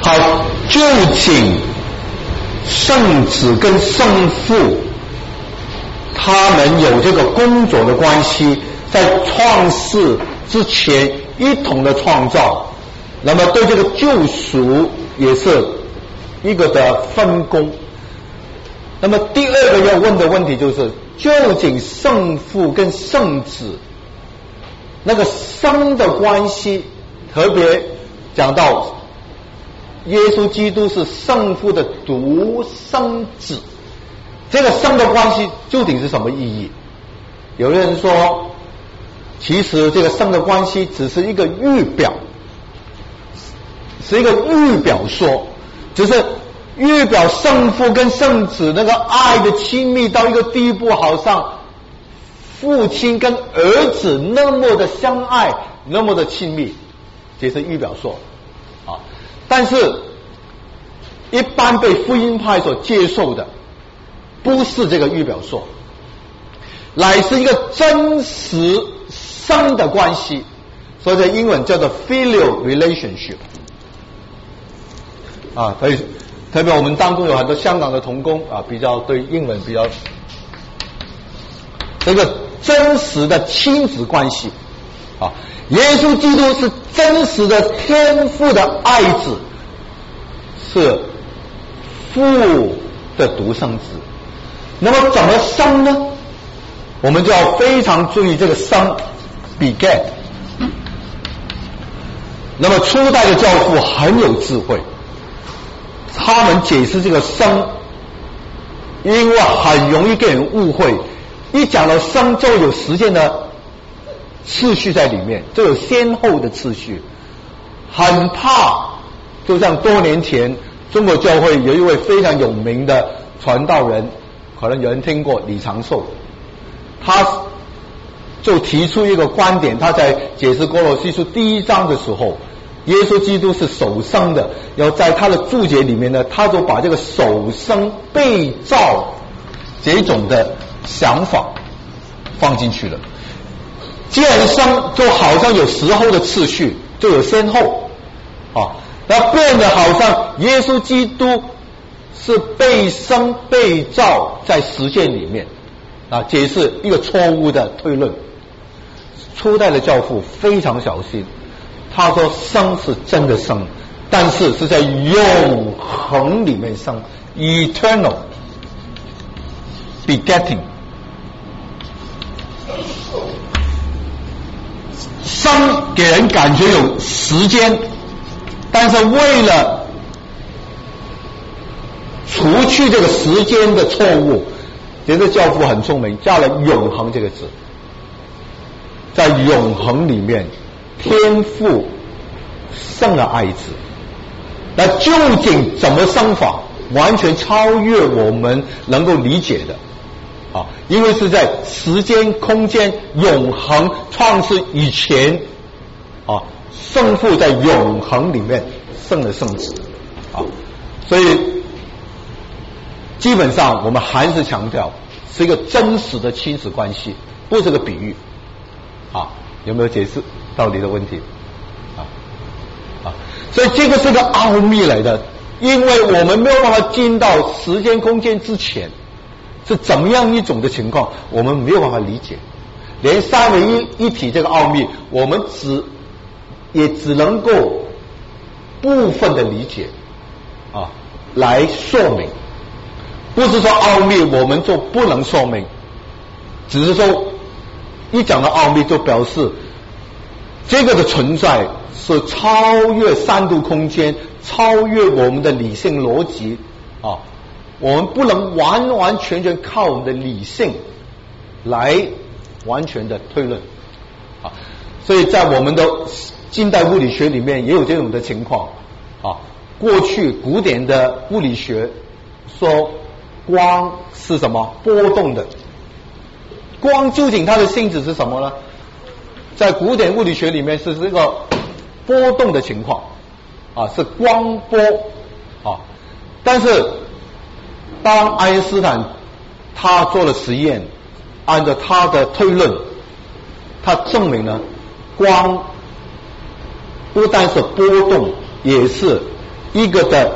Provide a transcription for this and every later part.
好，究竟圣子跟圣父他们有这个工作的关系，在创世之前一同的创造，那么对这个救赎也是一个的分工。那么第二个要问的问题就是，究竟圣父跟圣子那个生的关系，特别讲到耶稣基督是圣父的独生子，这个生的关系究竟是什么意义？有人说，其实这个生的关系只是一个预表，是一个预表说，只是预表圣父跟圣子那个爱的亲密到一个地步，好像父亲跟儿子那么的相爱，那么的亲密，这是预表说啊。但是一般被福音派所接受的不是这个预表说，乃是一个真实生的关系，所以在英文叫做 filial relationship 啊。所以特别我们当中有很多香港的同工啊，比较对英文比较这个真实的亲子关系啊。耶稣基督是真实的天父的爱子，是父的独生子。那么怎么生呢？我们就要非常注意这个生 beget。 那么初代的教父很有智慧，他们解释这个生，因为很容易给人误会，一讲到生就有时间的次序在里面，就有先后的次序，很怕就像多年前中国教会有一位非常有名的传道人，可能有人听过李长寿，他就提出一个观点，他在解释哥罗西书第1章的时候，耶稣基督是首生的，要在他的注解里面呢，他就把这个首生被造这种的想法放进去了。既然生就好像有时候的次序，就有先后啊，那变得好像耶稣基督是被生被造在时间里面啊，解释一个错误的推论。初代的教父非常小心，他说生是真的生，但是是在永恒里面生 eternal begetting。 生给人感觉有时间，但是为了除去这个时间的错误，这个教父很聪明，加了永恒这个字。在永恒里面，天父生了爱子，那究竟怎么生法，完全超越我们能够理解的啊！因为是在时间、空间、永恒创世以前啊，圣父在永恒里面生了圣子啊，所以基本上我们还是强调是一个真实的亲子关系，不是个比喻啊。有没有解释到你的问题啊？所以这个是个奥秘来的，因为我们没有办法进到时间空间之前是怎么样一种的情况，我们没有办法理解。连三位一体这个奥秘，我们也只能够部分的理解啊，来说明。不是说奥秘我们就不能说明，只是说一讲到奥秘就表示这个的存在是超越三度空间，超越我们的理性逻辑啊，我们不能完完全全靠我们的理性来完全的推论啊。所以在我们的近代物理学里面也有这种的情况啊。过去古典的物理学说光是什么？波动的。光究竟它的性质是什么呢？在古典物理学里面是这个波动的情况啊，是光波啊。但是当爱因斯坦他做了实验，按照他的推论，他证明了光不但是波动，也是一个的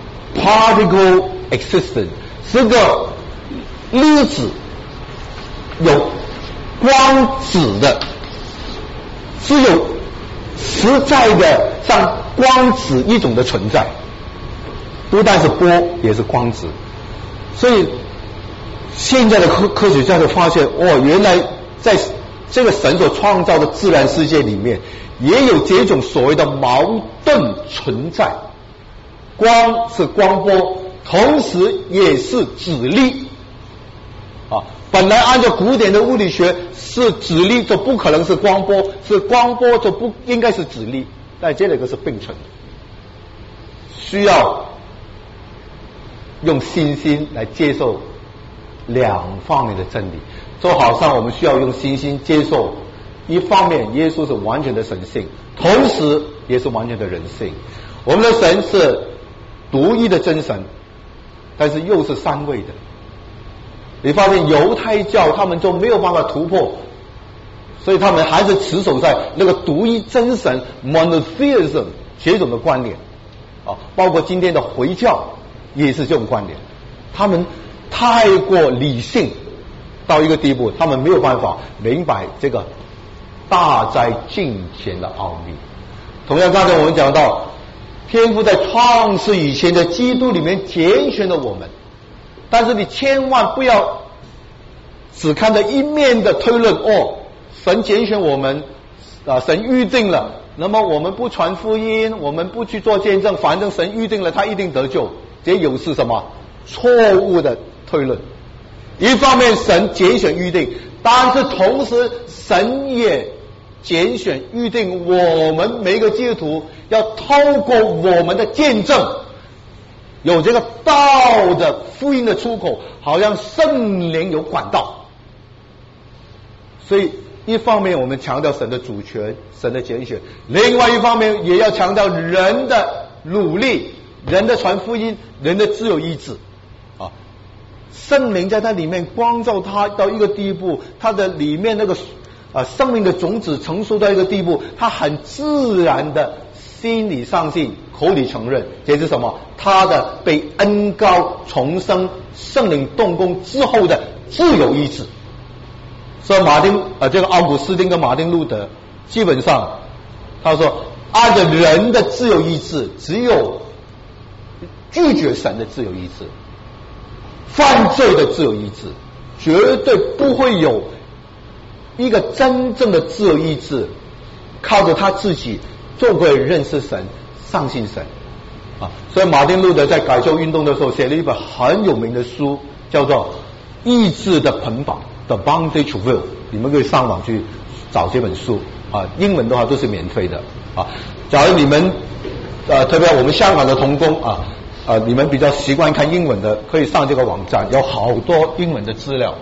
particle existence， 是个粒子，有光子的，是有实在的像光子一种的存在，不但是波，也是光子。所以现在的科学家就发现，原来在这个神所创造的自然世界里面，也有这种所谓的矛盾存在。光是光波，同时也是指力啊。本来按照古典的物理学，是指力就不可能是光波，是光波就不应该是指力，但这两个是并存的，需要用信心来接受两方面的真理。就好像我们需要用信心接受，一方面耶稣是完全的神性，同时也是完全的人性。我们的神是独一的真神，但是又是三位的。你发现犹太教他们就没有办法突破，所以他们还是持守在那个独一真神 monotheism 这种的观点啊，包括今天的回教也是这种观点。他们太过理性到一个地步，他们没有办法明白这个大在近前的奥秘。同样刚才我们讲到，天父在创世以前的基督里面拣选了我们，但是你千万不要只看到一面的推论，神拣选我们神预定了，那么我们不传福音，我们不去做见证，反正神预定了他一定得救，这有是什么错误的推论。一方面神拣选预定，但是同时神也拣选预定我们每一个基督徒要透过我们的见证，有这个道的福音的出口，好像圣灵有管道。所以一方面我们强调神的主权，神的拣选，另外一方面也要强调人的努力，人的传福音，人的自由意志啊。圣灵在它里面光照他到一个地步，他的里面那个生命的种子成熟到一个地步，他很自然的心里相信，口里承认，这是什么？他的被恩膏重生，圣灵动工之后的自由意志。所以这个奥古斯丁跟马丁路德基本上他说，按照人的自由意志，只有拒绝神的自由意志，犯罪的自由意志，绝对不会有一个真正的自由意志靠着他自己就会认识神，相信神啊。所以马丁路德在改教运动的时候写了一本很有名的书，叫做意志的捆绑 The Bondage of Will， 你们可以上网去找这本书啊，英文的话都是免费的啊。假如你们特别我们香港的同工你们比较习惯看英文的，可以上这个网站，有好多英文的资料。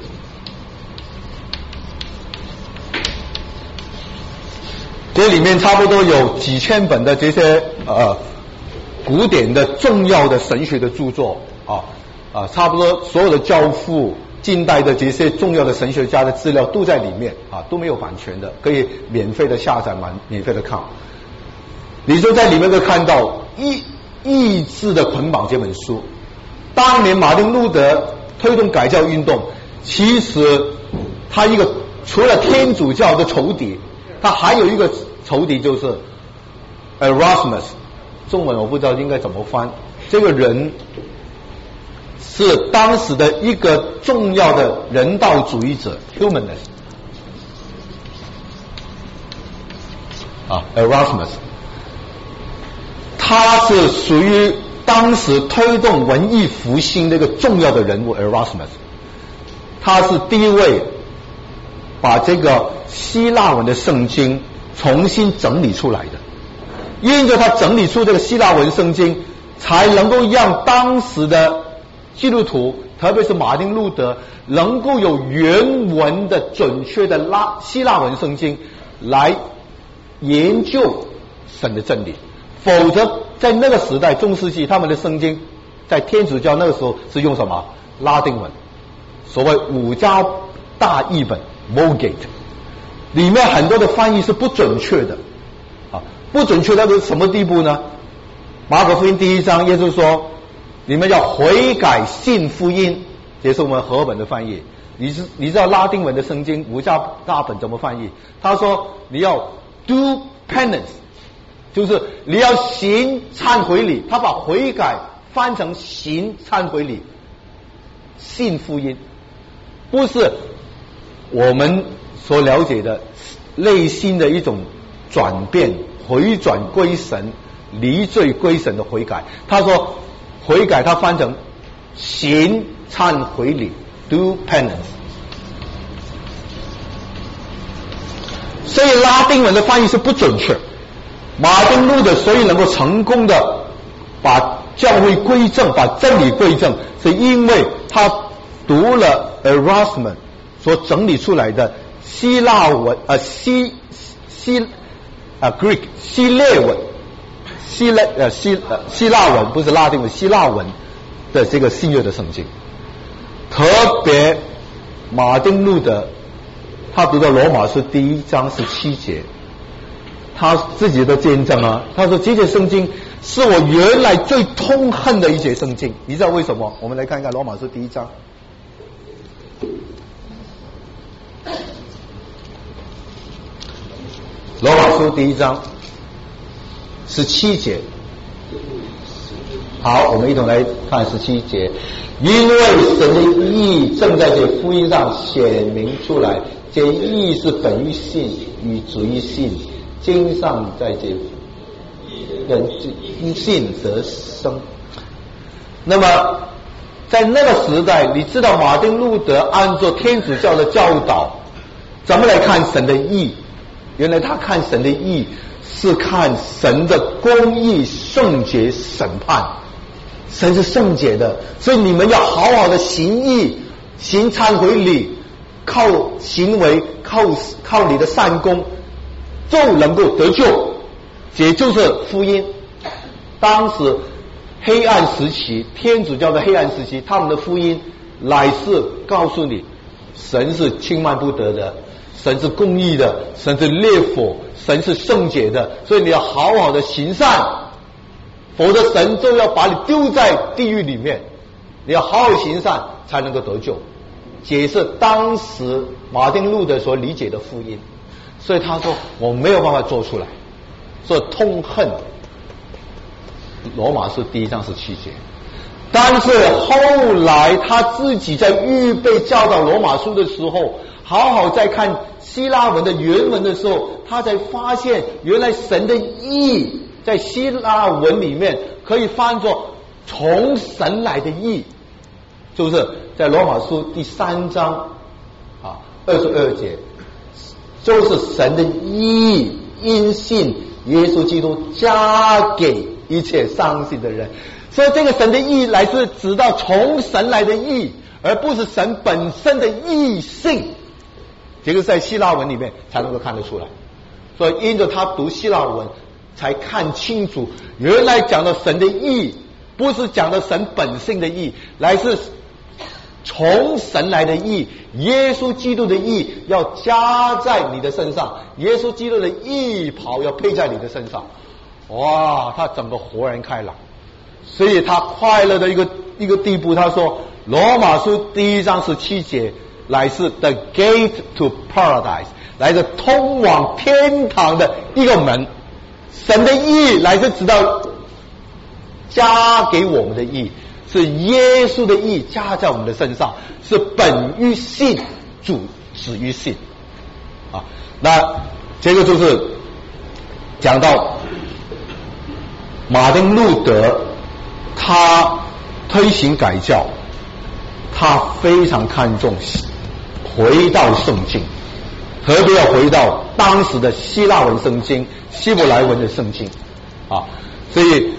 这里面差不多有几千本的这些古典的重要的神学的著作差不多所有的教父近代的这些重要的神学家的资料都在里面都没有版权的，可以免费的下载，免费的看。你就在里面可以看到意志的捆绑这本书。当年马丁路德推动改教运动，其实他一个除了天主教的仇敌，他还有一个仇敌，就是 Erasmus， 中文我不知道应该怎么翻。这个人是当时的一个重要的人道主义者 humanist Erasmus， 他是属于当时推动文艺复兴的一个重要的人物 Erasmus， 他是第一位把这个希腊文的圣经重新整理出来的，因着他整理出这个希腊文圣经，才能够让当时的基督徒，特别是马丁路德，能够有原文的准确的希腊文圣经来研究神的真理。否则在那个时代中世纪，他们的圣经在天主教那个时候是用什么拉丁文，所谓五家大译本 Vulgate， 里面很多的翻译是不准确的不准确到什么地步呢？ 马可福音第1章，耶稣说你们要悔改信福音，这是我们和本的翻译。你知道拉丁文的圣经五大本怎么翻译？他说你要 do penance， 就是你要行忏悔礼，他把悔改翻成行忏悔礼，信福音，不是我们所了解的内心的一种转变，回转归神，离罪归神的悔改。他说悔改他翻成行忏悔礼 do penance。 所以拉丁文的翻译是不准确。马丁路德所以能够成功的把教会归正，把真理归正，是因为他读了 Erasmus 所整理出来的希腊文Greek 希腊文不是拉丁文，希腊文的这个新约的圣经。特别马丁路德他读到罗马书第1章17节，他自己的见证啊，他说这节圣经是我原来最痛恨的一节圣经。你知道为什么？我们来看一看罗马书第1章。罗马书第1章17节。好，我们一同来看17节。因为神的义正在这福音上显明出来，这义是本于信，与主于信，经上在这人因信得生。那么在那个时代，你知道马丁路德按照天主教的教导怎么来看神的义？原来他看神的义是看神的公义、圣洁、审判。神是圣洁的，所以你们要好好的行义，行忏悔礼，靠行为，靠你的善功就能够得救，也就是福音。当时黑暗时期，天主教的黑暗时期，他们的福音乃是告诉你神是轻慢不得的，神是公义的，神是烈火，神是圣洁的，所以你要好好的行善，否则神就要把你丢在地狱里面。你要好好行善才能够得救，解释当时马丁路德所理解的福音。所以他说我没有办法做出来，所以痛恨罗马书第1章17节。但是后来他自己在预备教导罗马书的时候，好好在看希腊文的原文的时候，他才发现原来神的义在希腊文里面可以翻作从神来的义，就是在罗马书第3章22节，就是神的义因信耶稣基督加给一切相信的人。所以这个神的义来自指到从神来的义，而不是神本身的义性。这个在希腊文里面才能够看得出来。所以因着他读希腊文才看清楚，原来讲的神的义不是讲的神本性的义，来自从神来的义，耶稣基督的义要加在你的身上，耶稣基督的义袍要配在你的身上。哇，他整个豁然开朗。所以他快乐的一个地步，他说罗马书第1章17节乃是 the gate to paradise， 来自通往天堂的一个门。神的义乃是直到加给我们的义，是耶稣的义加在我们的身上，是本于信，主止于信啊。那这个就是讲到马丁路德他推行改教，他非常看重回到圣经，特别要回到当时的希腊文圣经、希伯来文的圣经啊。所以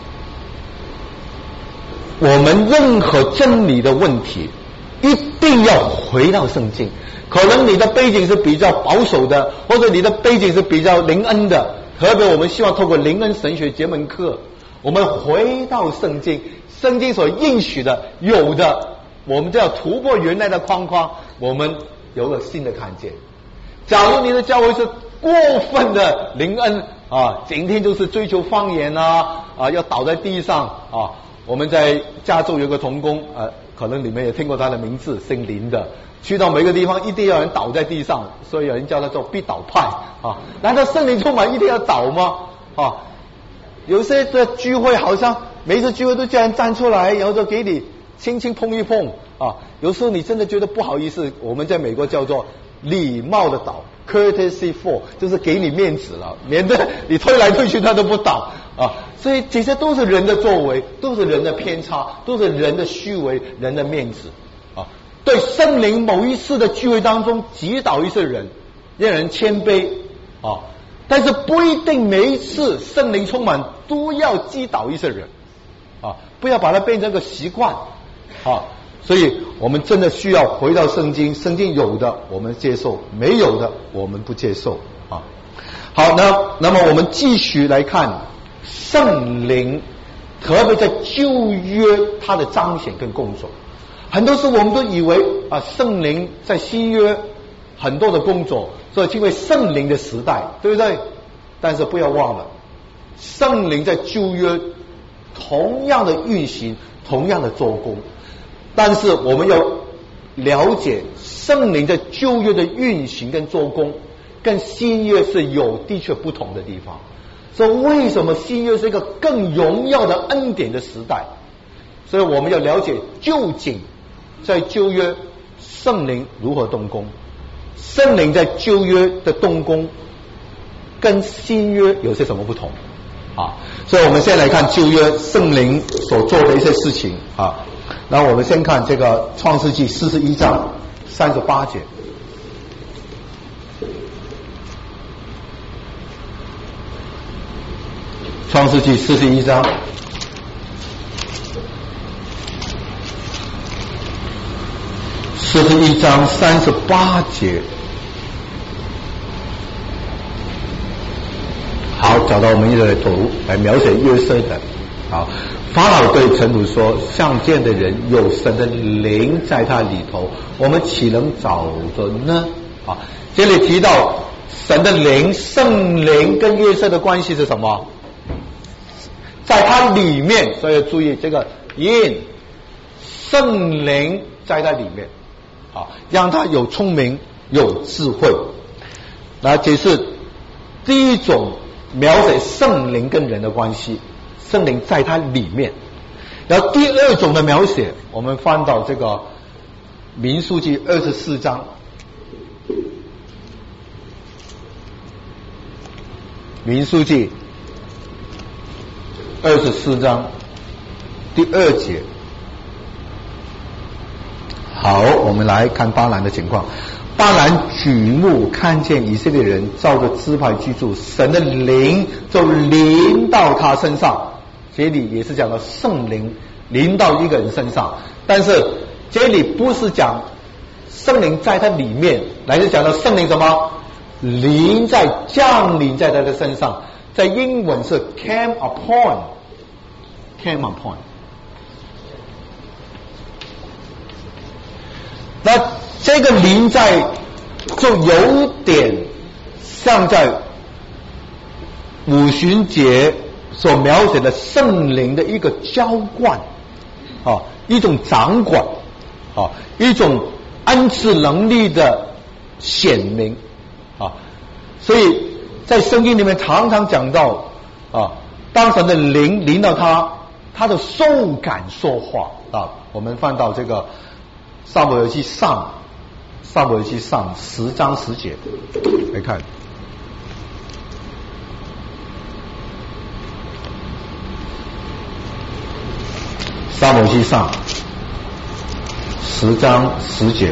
我们任何真理的问题一定要回到圣经。可能你的背景是比较保守的，或者你的背景是比较灵恩的，特别我们希望透过灵恩神学节门课，我们回到圣经，圣经所应许的有的，我们就要突破原来的框框，我们有个新的看见。假如你的教会是过分的灵恩， 整天就是追求方言要倒在地上我们在加州有个同工可能你们也听过他的名字，姓林的，去到每个地方一定要人倒在地上，所以有人叫他做必倒派难道圣灵充满一定要倒吗？有些的聚会好像每一次聚会都叫人站出来，然后就给你轻轻碰一碰有时候你真的觉得不好意思，我们在美国叫做礼貌的倒 courtesy fall， 就是给你面子了，免得你推来推去他都不倒所以这些都是人的作为，都是人的偏差，都是人的虚伪，人的面子对圣灵某一次的聚会当中击倒一些人，让人谦卑但是不一定每一次圣灵充满都要击倒一些人不要把它变成个习惯所以我们真的需要回到圣经，圣经有的我们接受，没有的我们不接受好，那么我们继续来看圣灵，特别在旧约它的彰显跟工作。很多时候我们都以为圣灵在新约很多的工作，所以称为圣灵的时代，对不对？但是不要忘了，圣灵在旧约同样的运行，同样的做工，但是我们要了解圣灵在旧约的运行跟做工跟新约是有的确不同的地方。所以为什么新约是一个更荣耀的恩典的时代？所以我们要了解究竟在旧约圣灵如何动工，圣灵在旧约的动工跟新约有些什么不同所以我们先来看旧约圣灵所做的一些事情那我们先看这个创世纪41章38节。创世纪41章41章38节。好，找到我们一个图来描写约瑟的。好，法老对臣仆说，像这样的人有神的灵在他里头，我们岂能找着呢？这里提到神的灵，圣灵跟约瑟的关系是什么？在他里面，所以要注意这个 in， 圣灵在他里面让他有聪明有智慧。来解释第一种描写圣灵跟人的关系，圣灵在他里面。然后第二种的描写，我们翻到这个民数记24章，民数记24章第2节。好，我们来看巴兰的情况。巴兰举目看见以色列人照着支派居住，神的灵就临到他身上。这里也是讲到圣灵临到一个人身上，但是这里不是讲圣灵在他里面，乃是讲到圣灵什么降临在他的身上。在英文是 came upon。那这个临在就有点像在五旬节所描写的圣灵的一个浇灌一种掌管一种恩赐能力的显明所以在圣经里面常常讲到当神的灵临到他的受感说话我们翻到这个撒母耳记上10章10节来看。撒母耳记上10章10节。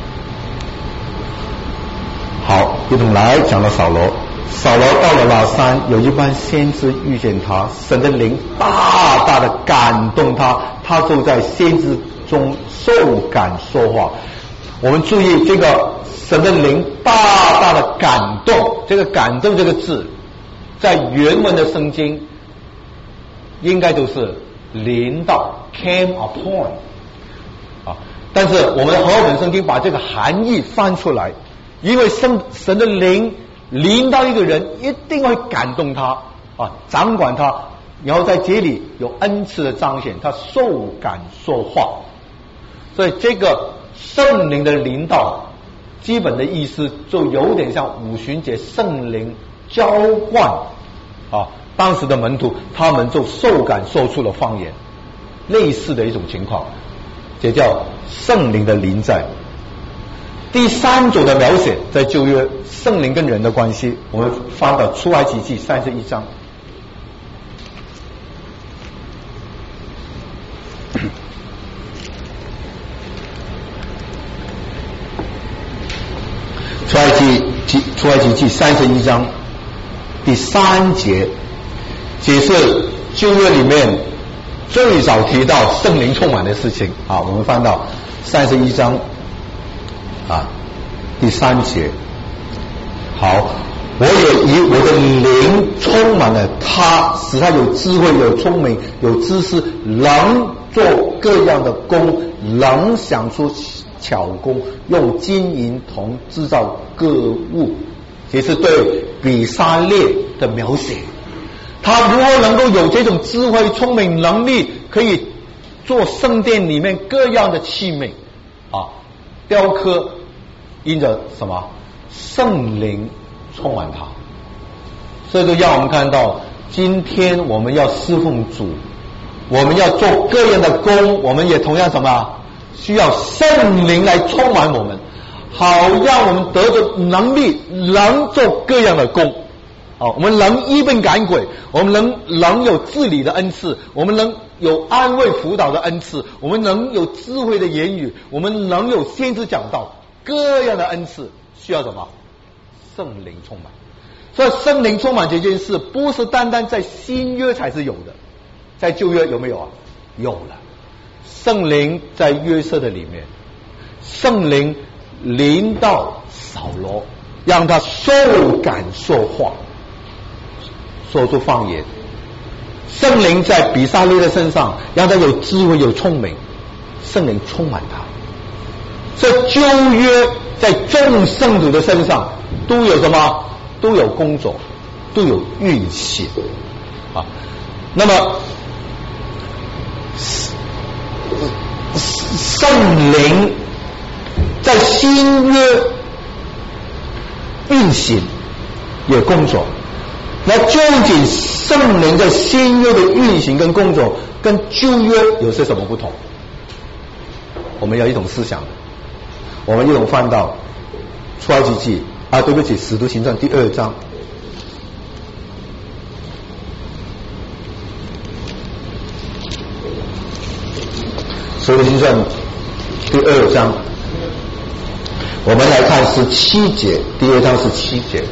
好，一同来讲到扫罗。扫罗到了那山，有一班先知遇见他，神的灵大大的感动他，他就在先知中受感说话。我们注意这个神的灵大大的感动，这个感动这个字在原文的圣经应该都是临到 came upon 但是我们的和合本圣经把这个含义翻出来，因为神的灵临到一个人，一定会感动他掌管他，然后在这里有恩赐的彰显，他受感说话。所以这个圣灵的临到，基本的意思就有点像五旬节圣灵浇灌当时的门徒，他们就受感说出了方言，类似的一种情况，这叫圣灵的临在。第三种的描写在旧约圣灵跟人的关系，我们翻到出埃及记31章。出埃及记31章第3节，解释旧约里面最早提到圣灵充满的事情我们翻到31章第3节。好，我也以我的灵充满了他，使他有智慧、有聪明、有知识，能做各样的工，能想出巧工，用金银铜制造各物。这是对比沙列的描写，他如何能够有这种智慧、聪明能力，可以做圣殿里面各样的器皿雕刻，因着什么？圣灵充满他。所以就让我们看到，今天我们要侍奉主，我们要做各样的工，我们也同样什么？需要圣灵来充满我们，好让我们得着能力，能做各样的工。我们能医病赶鬼，我们能有治理的恩赐，我们能有安慰辅导的恩赐，我们能有智慧的言语，我们能有先知讲道，各样的恩赐需要什么？圣灵充满。所以圣灵充满这件事不是单单在新约才是有的，在旧约有没有有了。圣灵在约瑟的里面，圣灵临到扫罗，让他受感说话，说出方言。圣灵在比撒列的身上，让他有智慧有聪明，圣灵充满他。这旧约在众圣徒的身上都有什么？都有工作，都有运行那么圣灵在新约运行也工作，那究竟圣灵在新约的运行跟工作跟旧约有些什么不同？我们有一种思想，我们一同翻到出埃及记对不起，使徒行传第2章。使徒行传第2章，我们来看17节，第2章17节。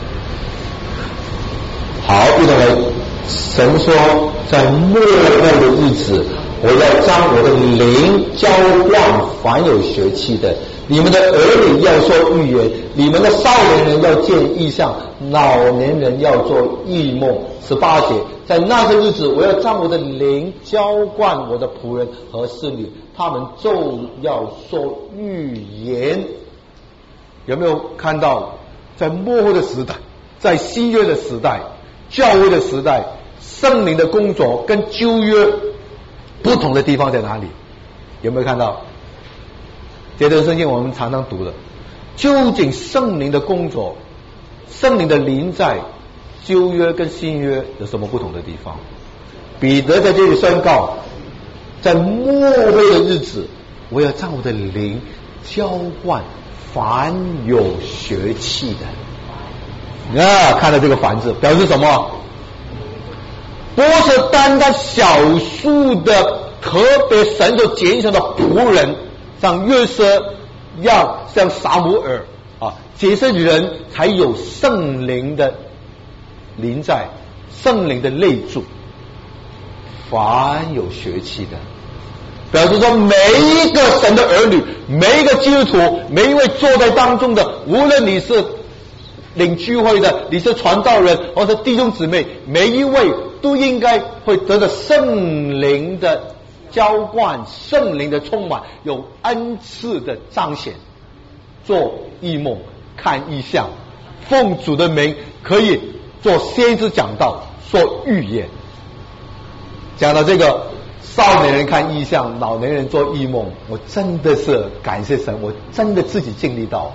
好，一同来，神说，在末后的日子，我要将我的灵浇灌凡有血气的，你们的儿女要说预言，你们的少年人要见异象，老年人要做异梦。18节，在那个日子，我要将我的灵浇灌我的仆人和侍女，他们就要说预言。有没有看到，在末后的时代，在新约的时代，教会的时代，圣灵的工作跟旧约不同的地方在哪里？有没有看到？这段圣经我们常常读的，究竟圣灵的工作，圣灵的临在，旧约跟新约有什么不同的地方？彼得在这里宣告，在末后的日子，我要将我的灵浇灌凡有血气的。看到这个凡字表示什么？不是单单少数的特别神所拣选的仆人，像约瑟，像撒母耳这些人才有圣灵的临在，圣灵的内住，凡有血气的，表示说每一个神的儿女，每一个基督徒，每一位坐在当中的，无论你是领聚会的，你是传道人，或者弟兄姊妹，每一位都应该会得到圣灵的浇灌，圣灵的充满，有恩赐的彰显，做异梦，看异象， 奉主的名可以做先知讲道，说预言。讲到这个少年人看异象，老年人做异梦，我真的是感谢神，我真的自己经历到。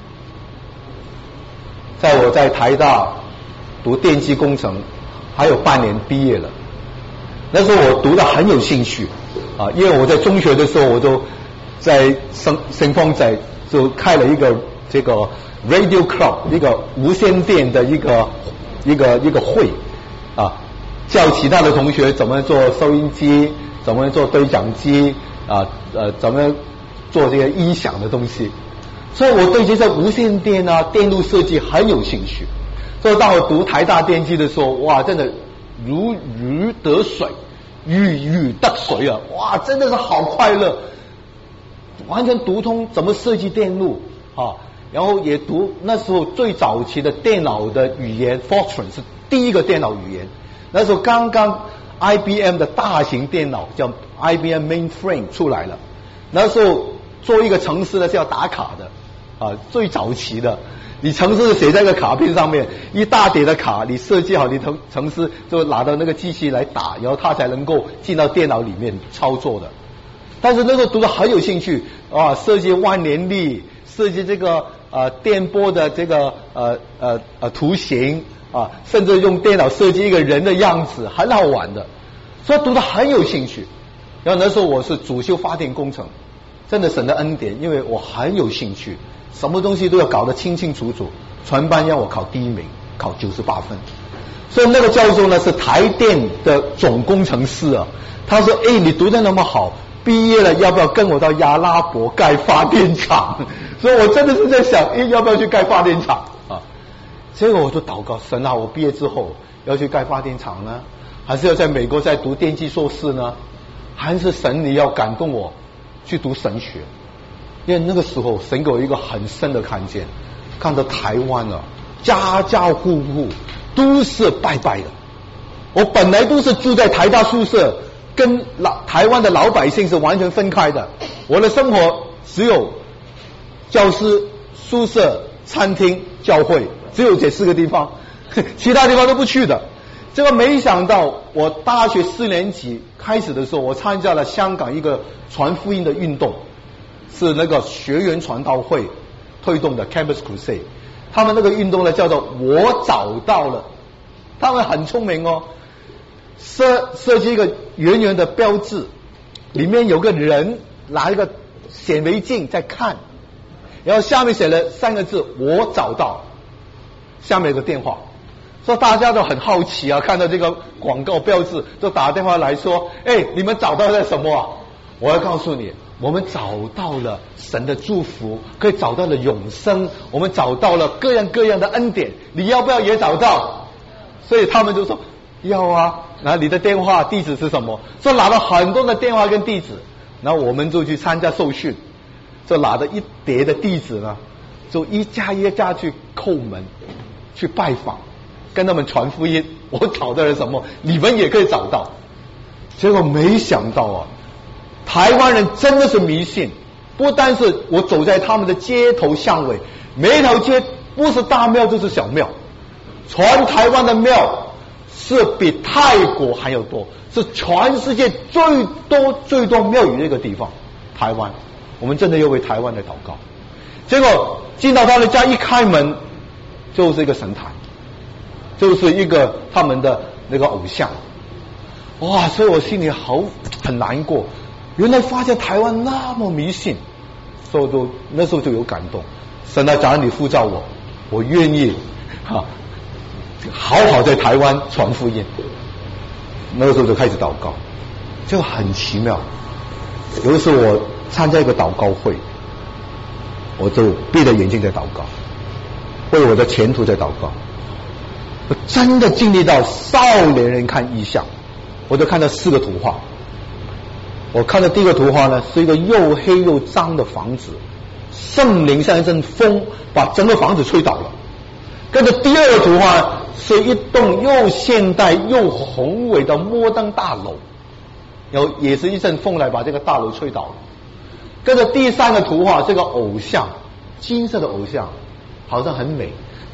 我在台大读电机工程，还有半年毕业了。那时候我读得很有兴趣啊，因为我在中学的时候，我就在神丰仔就开了一个这个 Radio Club， 一个无线电的一个会啊，教其他的同学怎么做收音机，怎么做对讲机啊，怎么做这些音响的东西。所以我对这些无线电啊、电路设计很有兴趣。所以当我读台大电机的时候，哇，真的如鱼得水，鱼得水啊！哇，真的是好快乐，完全读通怎么设计电路啊，然后也读那时候最早期的电脑的语言 Fortran 是第一个电脑语言。那时候刚刚 IBM 的大型电脑叫 IBM Mainframe 出来了，那时候做一个程式呢是要打卡的。最早期的，你程式写在一个卡片上面，一大叠的卡，你设计好，你程式就拿到那个机器来打，然后它才能够进到电脑里面操作的。但是那时候读得很有兴趣啊，设计万年历，设计这个电波的这个图形啊，甚至用电脑设计一个人的样子，很好玩的，所以读得很有兴趣。然后那时候我是主修发电工程，真的神的恩典，因为我很有兴趣。什么东西都要搞得清清楚楚，全班让我考第一名，考98分。所以那个教授呢是台电的总工程师啊，他说：“哎，你读得那么好，毕业了要不要跟我到阿拉伯盖发电厂？”所以我真的是在想，哎，要不要去盖发电厂啊？结果我就祷告神啊，我毕业之后要去盖发电厂呢，还是要在美国再读电机硕士呢？还是神你要感动我去读神学？因为那个时候神给我一个很深的看见，看到台湾啊，家家户户都是拜拜的。我本来都是住在台大宿舍，跟台湾的老百姓是完全分开的。我的生活只有教室、宿舍、餐厅、教会，只有这4个地方，其他地方都不去的。这个没想到，我大学4年级开始的时候，我参加了香港一个传福音的运动。是那个学员传道会推动的 Campus Crusade， 他们那个运动呢叫做我找到了，他们很聪明哦，设计一个圆圆的标志，里面有个人拿一个显微镜在看，然后下面写了3个字我找到，下面有个电话，所以大家都很好奇啊，看到这个广告标志就打电话来说，哎，你们找到了什么啊？我要告诉你，我们找到了神的祝福，可以找到了永生，我们找到了各样各样的恩典，你要不要也找到？所以他们就说要啊，然后你的电话地址是什么？说拿了很多的电话跟地址，然后我们就去参加受训，就拿着一叠的地址呢，就一家一家去叩门，去拜访，跟他们传福音，我找到了什么，你们也可以找到。结果没想到啊，台湾人真的是迷信，不单是我走在他们的街头巷尾，每一条街不是大庙就是小庙，全台湾的庙是比泰国还要多，是全世界最多庙宇的一个地方。台湾，我们真的要为台湾来祷告。结果进到他的家一开门，就是一个神坛，就是一个他们的那个偶像。哇！所以我心里很难过。原来发现台湾那么迷信，所以那时候就有感动。神啊，假如你呼召我，我愿意好好在台湾传福音。那个时候就开始祷告，就很奇妙。有一次我参加一个祷告会，我就闭着眼睛在祷告，为我的前途在祷告。我真的经历到少年人看异象，我就看到4个图画。我看到第一个图画呢，是一个又黑又脏的房子，圣灵像一阵风把整个房子吹倒了。跟着第二个图画是一栋又现代又宏伟的摩登大楼，然后也是一阵风来把这个大楼吹倒了。跟着第3个图画，这个偶像，金色的偶像，好像很美，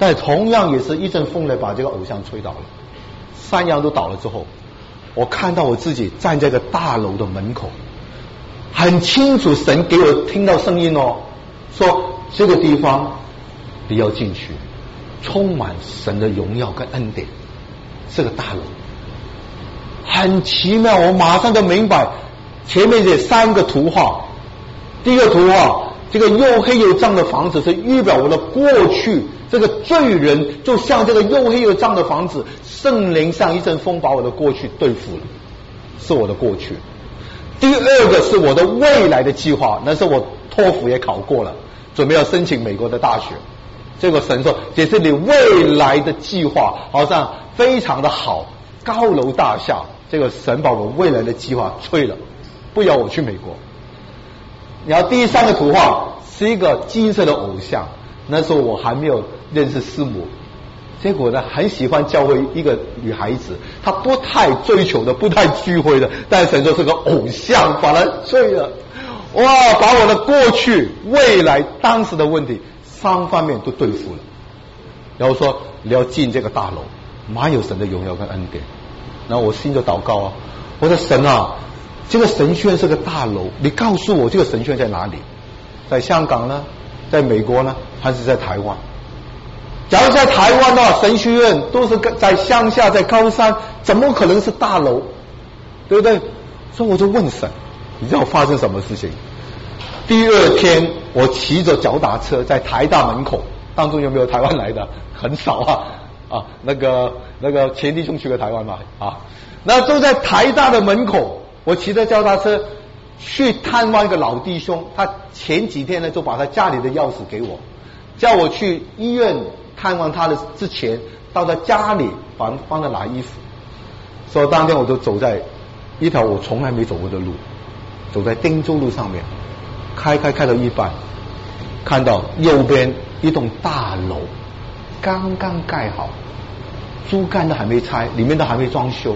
但同样也是一阵风来把这个偶像吹倒了，山羊都倒了之后，我看到我自己站在一个大楼的门口，很清楚神给我听到声音哦，说这个地方你要进去，充满神的荣耀跟恩典，是个大楼。很奇妙，我马上就明白前面这3个图画。第一个图画，这个又黑又脏的房子是预表我的过去，这个罪人就像这个又黑又脏的房子，圣灵像一阵风把我的过去对付了，是我的过去。第二个是我的未来的计划，那是我托福也考过了，准备要申请美国的大学。这个神说这是你未来的计划，好像非常的好，高楼大厦。这个神把我未来的计划吹了，不要我去美国。然后第3个图画是一个金色的偶像，那时候我还没有认识师母，结果呢很喜欢教会一个女孩子，她不太追求的，不太聚会的，但神说是个偶像，把她吹了，哇，把我的过去、未来、当时的问题3方面都对付了。然后说你要进这个大楼，满有神的荣耀跟恩典。然后我心就祷告啊，我说神啊，这个神学院是个大楼，你告诉我这个神学院在哪里？在香港呢？在美国呢？还是在台湾？假如在台湾的话，神学院都是在乡下，在高山，怎么可能是大楼？对不对？所以我就问神，你知道发生什么事情？第2天我骑着脚踏车在台大门口，当中有没有台湾来的？很少啊，那个前弟兄去过台湾嘛啊，那都在台大的门口，我骑着脚踏车去探望一个老弟兄，他前几天呢就把他家里的钥匙给我，叫我去医院探望他的之前，到他家里帮他拿衣服。所以当天我就走在一条我从来没走过的路，走在汀州路上面，开到一半，看到右边一栋大楼刚刚盖好，竹竿都还没拆，里面都还没装修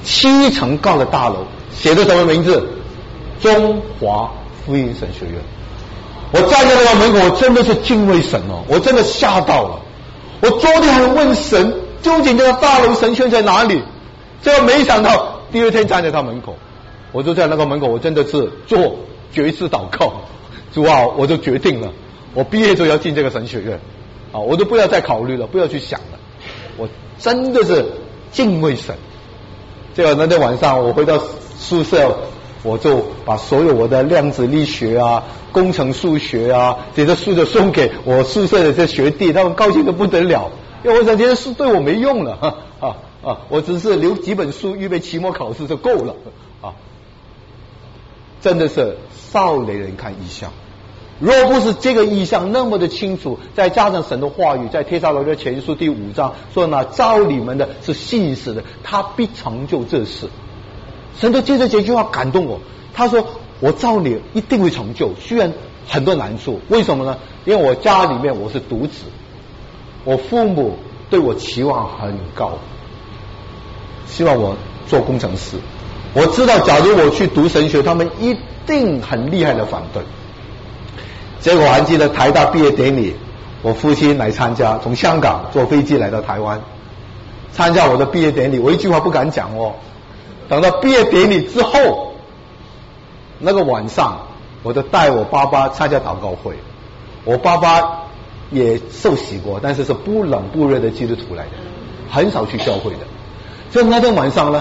，7层高的大楼，写的什么名字？中华福音神学院。我站在那个门口，我真的是敬畏神哦，我真的吓到了。我昨天还问神，究竟这个大楼神学院在哪里？结果没想到第2天站在他门口，我就在那个门口，我真的是做决志祷告，主啊，我就决定了，我毕业就要进这个神学院啊，我都不要再考虑了，不要去想了，我真的是敬畏神。结果那天晚上我回到宿舍，我就把所有我的量子力学啊、工程数学啊这些书就送给我宿舍的这些学弟，他们高兴得不得了，因为我想这些书对我没用了我只是留几本书预备期末考试就够了啊！真的是少雷人看异象，若不是这个异象那么的清楚，再加上神的话语，在帖撒罗尼迦前书第5章说呢，召你们的是信实的，他必成就这事。神就借着这句话感动我，他说我召你一定会成就，虽然很多难处。为什么呢？因为我家里面我是独子，我父母对我期望很高，希望我做工程师。我知道假如我去读神学，他们一定很厉害的反对。结果我还记得台大毕业典礼，我父亲来参加，从香港坐飞机来到台湾参加我的毕业典礼，我一句话不敢讲哦。等到毕业典礼之后，那个晚上我就带我爸爸参加祷告会。我爸爸也受洗过，但是是不冷不热的基督徒来的，很少去教会的。所以那天晚上呢，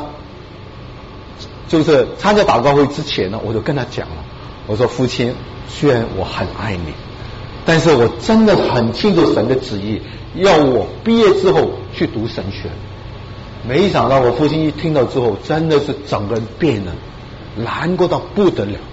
就是参加祷告会之前呢，我就跟他讲了，我说父亲，虽然我很爱你，但是我真的很清楚神的旨意，要我毕业之后去读神学。没想到我父亲一听到之后，真的是整个人变了，难过到不得了。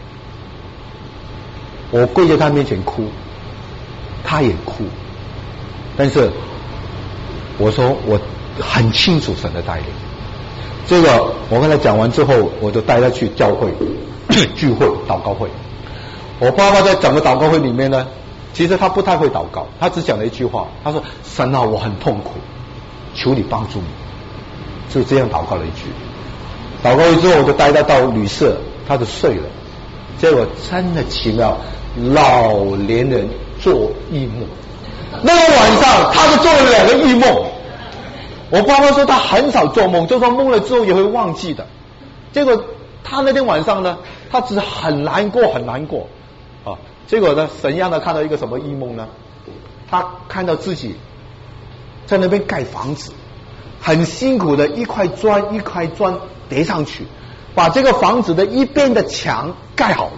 我跪在他面前哭，他也哭，但是我说我很清楚神的带领。这个我跟他讲完之后，我就带他去教会聚会祷告会。我爸爸在整个祷告会里面呢，其实他不太会祷告，他只讲了一句话，他说神啊，我很痛苦，求你帮助我。就这样祷告了一句。祷告完之后，我就带他到旅社，他就睡了。结果真的奇妙，老年人做异梦， 那个晚上他就做了2个异梦。我爸爸说他很少做梦，就算梦了之后也会忘记的。结果他那天晚上呢，他只是很难过啊。结果呢，神让他看到一个什么异梦呢？他看到自己在那边盖房子，很辛苦的一块砖一块砖叠上去，把这个房子的一边的墙盖好了。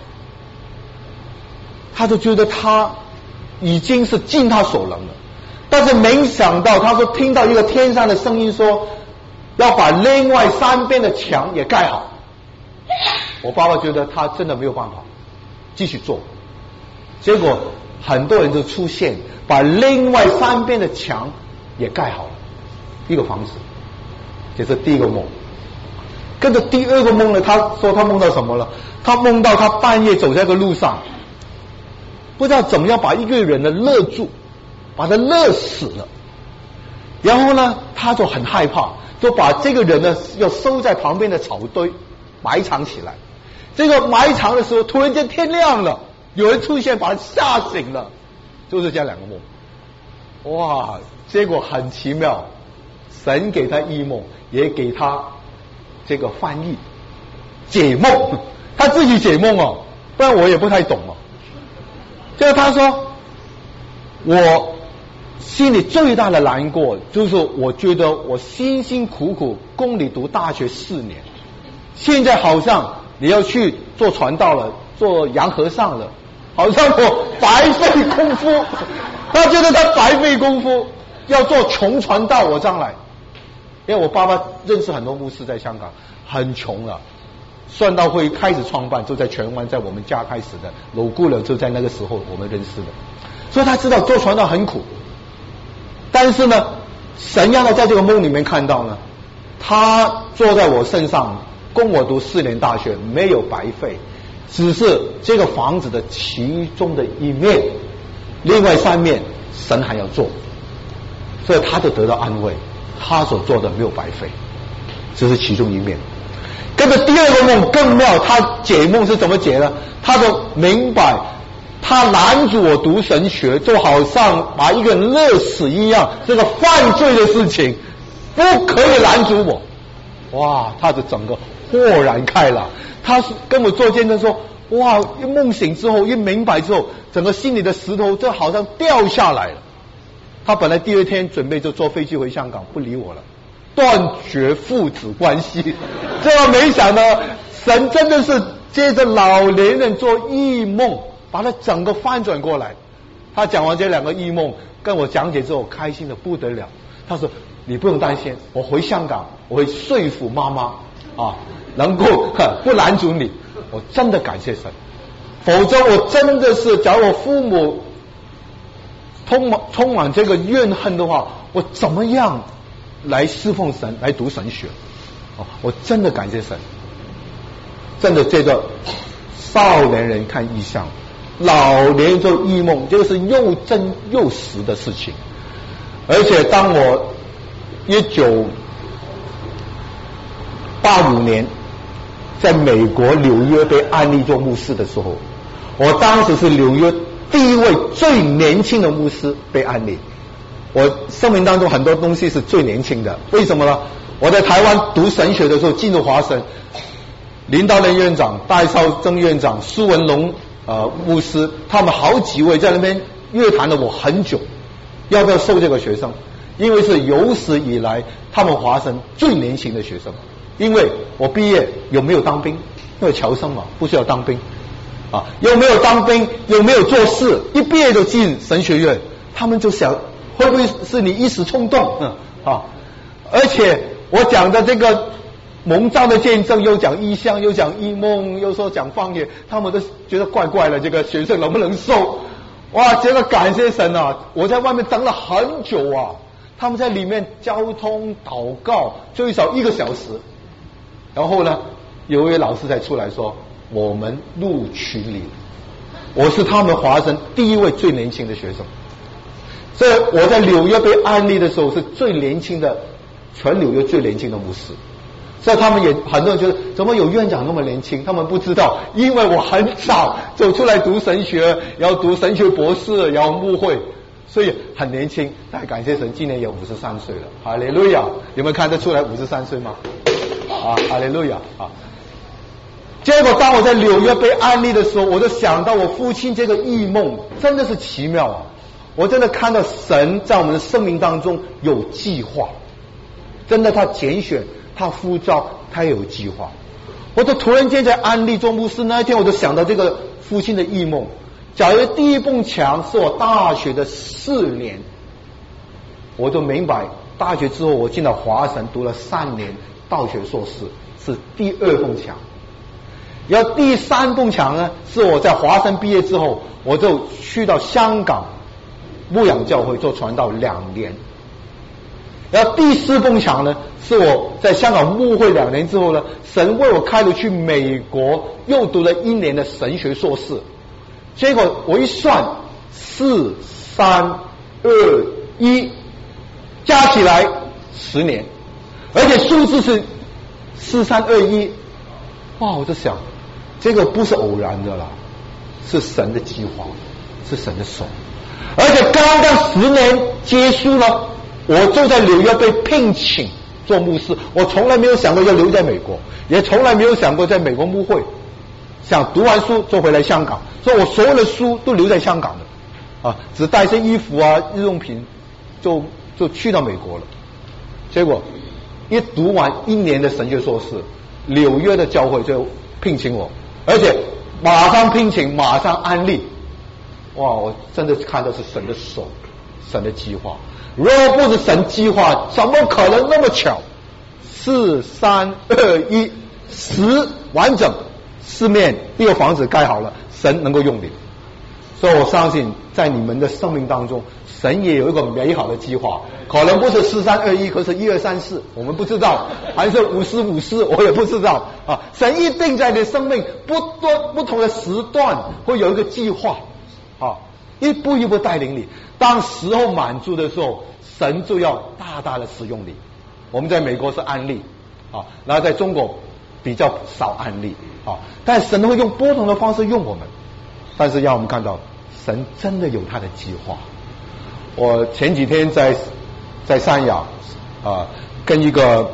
他就觉得他已经是尽他所能了，但是没想到他说听到一个天上的声音说要把另外3边的墙也盖好。我爸爸觉得他真的没有办法继续做，结果很多人就出现把另外3边的墙也盖好了，一个房子。这是第一个梦。跟着第二个梦呢，他说他梦到什么了？他梦到他半夜走在一个路上，不知道怎么样把一个人呢勒住，把他勒死了。然后呢，他就很害怕，就把这个人呢要收在旁边的草堆埋藏起来。这个埋藏的时候，突然间天亮了，有人出现把他吓醒了，就是这2个梦。哇，结果很奇妙，神给他异梦，也给他这个翻译解梦，他自己解梦哦，不然我也不太懂哦。就是他说，我心里最大的难过就是我觉得我辛辛苦苦供你读大学4年，现在好像你要去做传道了，做洋和尚了，好像我白费功夫。他觉得他白费功夫要做穷传道，我将来。因为我爸爸认识很多牧师在香港，很穷了，算道会开始创办就在荃湾，在我们家开始的，楼固了就在那个时候我们认识的，所以他知道做传道很苦。但是呢，神让他在这个梦里面看到呢，他坐在我身上供我读4年大学没有白费，只是这个房子的其中的一面，另外3面神还要做，所以他就得到安慰，他所做的没有白费，这是其中一面。跟着第2个梦更妙，他解梦是怎么解呢？他就明白他拦阻我读神学，就好像把一个人勒死一样，这个犯罪的事情不可以拦阻我。哇，他就整个豁然开朗。他跟我做见证说，哇，一梦醒之后，一明白之后，整个心里的石头就好像掉下来了。他本来第2天准备就坐飞机回香港，不理我了，断绝父子关系。这个没想到神真的是接着老年人做异梦，把他整个翻转过来。他讲完这2个异梦跟我讲解之后，开心的不得了。他说你不用担心，我回香港我会说服妈妈啊，能够不拦阻你。我真的感谢神，否则我真的是假如我父母充满这个怨恨的话，我怎么样来侍奉神，来读神学？我真的感谢神。真的，这个少年人看异象，老年人做异梦，这个是又真又实的事情。而且当我1985年在美国纽约被安利做牧师的时候，我当时是纽约第1位最年轻的牧师被安利。我生命当中很多东西是最年轻的，为什么呢？我在台湾读神学的时候进入华神，林道仁院长、戴绍曾院长、苏文龙牧师，他们好几位在那边约谈了我很久，要不要收这个学生？因为是有史以来他们华神最年轻的学生。因为我毕业有没有当兵？因为侨生嘛，不需要当兵啊。有没有当兵？有没有做事？一毕业就进神学院，他们就想会不会是你一时冲动而且我讲的这个蒙召的见证，又讲异象，又讲异梦，又说讲方言，他们都觉得怪怪的，这个学生能不能收？哇，这个感谢神啊！我在外面等了很久啊，他们在里面交通祷告最少1个小时，然后呢，有一位老师才出来说我们录取你，我是他们华神第1位最年轻的学生。所以我在纽约被安利的时候是最年轻的，全纽约最年轻的牧师。所以他们也很多人觉得怎么有院长那么年轻，他们不知道，因为我很早走出来读神学，然后读神学博士，然后牧会， 所以很年轻。但感谢神，今年也53岁了，哈利路亚！有没有看得出来53岁吗？啊，哈利路亚啊！结果当我在纽约被安利的时候，我就想到我父亲这个异梦，真的是奇妙啊！我真的看到神在我们的生命当中有计划，真的他拣选，他呼召，他有计划。我就突然间在安利做牧师那一天，我就想到这个父亲的异梦。假如第一埲墙是我大学的4年，我就明白大学之后我进了华神读了3年道学硕士，是第2埲墙。然后第3埲墙呢，是我在华神毕业之后，我就去到香港牧养教会做传道2年。然后第4埲墙呢，是我在香港牧会2年之后呢，神为我开路去美国又读了1年的神学硕士。结果我一算，4、3、2、1，加起来10年，而且数字是4、3、2、1。哇！我就想，这个不是偶然的啦，是神的计划，是神的手。而且刚刚10年结束了，我就在纽约被聘请做牧师。我从来没有想过要留在美国，也从来没有想过在美国牧会。想读完书就回来香港，所以我所有的书都留在香港的，啊，只带些衣服啊、日用品，就去到美国了。结果一读完1年的神学硕士，纽约的教会就聘请我，而且马上聘请，马上安利。哇！我真的看到是神的手，神的计划。如果不是神计划，怎么可能那么巧？4、3、2、1， 10完整。4面一个房子盖好了，神能够用你，所以我相信在你们的生命当中，神也有一个美好的计划，可能不是4、3、2、1，可是1、2、3、4，我们不知道，还是5、4、5、4，我也不知道啊。神一定在你的生命不同的时段会有一个计划啊，一步一步带领你。当时候满足的时候，神就要大大的使用你。我们在美国是安利啊，然后在中国比较少安利啊，但神会用不同的方式用我们，但是让我们看到神真的有他的计划。我前几天在三亚啊，跟一个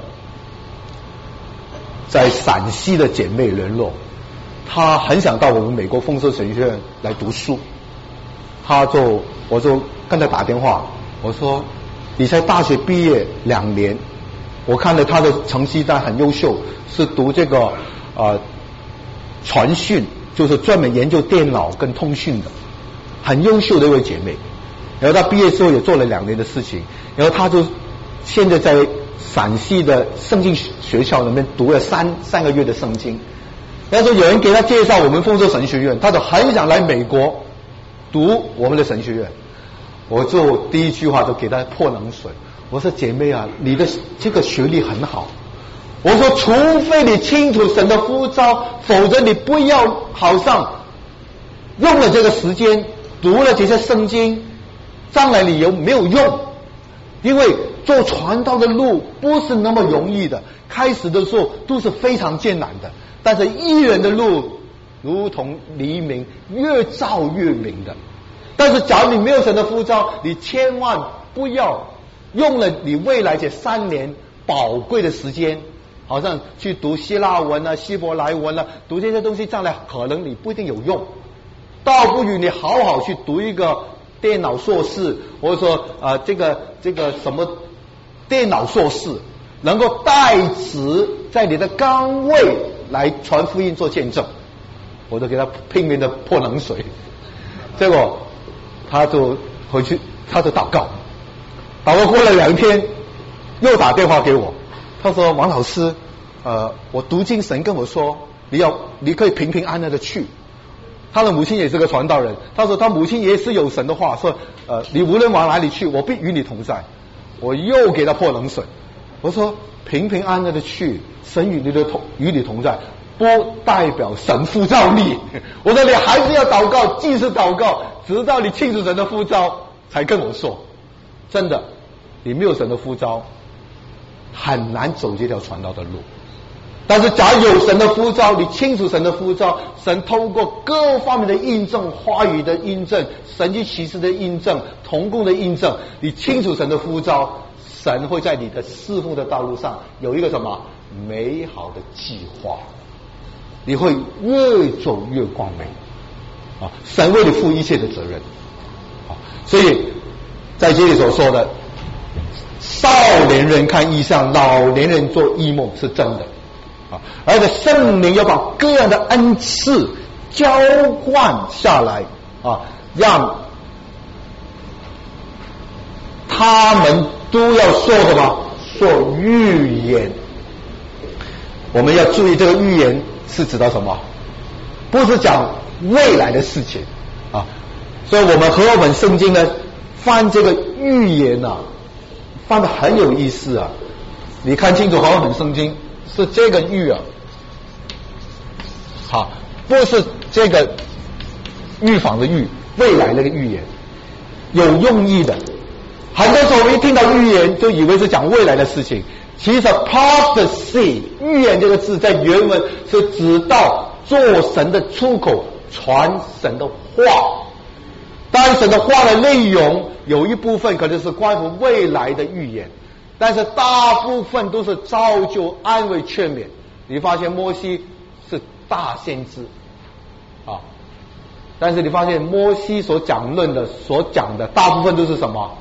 在陕西的姐妹联络，她很想到我们美国丰收神学院来读书，我就跟她打电话，我说你才大学毕业2年，我看了她的成绩单很优秀，是读这个传讯，就是专门研究电脑跟通讯的，很优秀的一位姐妹。然后她毕业之后也做了2年的事情，然后她就现在在陕西的圣经学校里面读了三个月的圣经。然后有人给她介绍我们丰收神学院，她就很想来美国读我们的神学院。我就第一句话就给她泼冷水，我说姐妹啊，你的这个学历很好，我说除非你清楚神的呼召，否则你不要好像用了这个时间读了这些圣经，将来你有没有用？因为做传道的路不是那么容易的，开始的时候都是非常艰难的，但是义人的路如同黎明，越照越明的。但是假如你没有神的呼召，你千万不要用了你未来这3年宝贵的时间，好像去读希腊文啊、希伯来文啊，读这些东西，将来可能你不一定有用，倒不如你好好去读一个电脑硕士，或者说这个什么电脑硕士，能够代职在你的岗位来传福音做见证。我都给他拼命的泼冷水，结果他就回去，他就祷告过了2天，又打电话给我，他说王老师，我读经神跟我说你可以平平安安的去。他的母亲也是个传道人，他说他母亲也是有神的话，说你无论往哪里去，我必与你同在。我又给他泼冷水，我说平平安安的去，神与你同在，不代表神呼召你。我说你还是要祷告，继续祷告，直到你清楚神的呼召才跟我说。真的，你没有神的呼召，很难走这条传道的路。 但是假如有神的呼召，你清楚神的呼召，神通过各方面的印证，话语的印证，神迹奇事的印证，同工的印证，你清楚神的呼召，神会在你的侍奉的道路上有一个什么美好的计划，你会越走越光明啊！神为你负一切的责任啊！所以在这里所说的少年人看异象，老年人做异梦是真的啊！而且圣灵要把各样的恩赐交换下来啊，让他们都要说什么？说预言。我们要注意，这个预言是指到什么？不是讲未来的事情啊。所以我们和我们圣经呢翻这个预言啊，翻得很有意思啊。你看清楚和我们圣经是这个预啊，好，不是这个预防的预，未来那个预言，有用意的。很多时候我们一听到预言就以为是讲未来的事情，其实 prophecy 预言这个字在原文是指到做神的出口，传神的话。当然神的话的内容有一部分可能是关乎未来的预言，但是大部分都是造就、安慰、劝勉。你发现摩西是大先知啊，但是你发现摩西所讲的大部分都是什么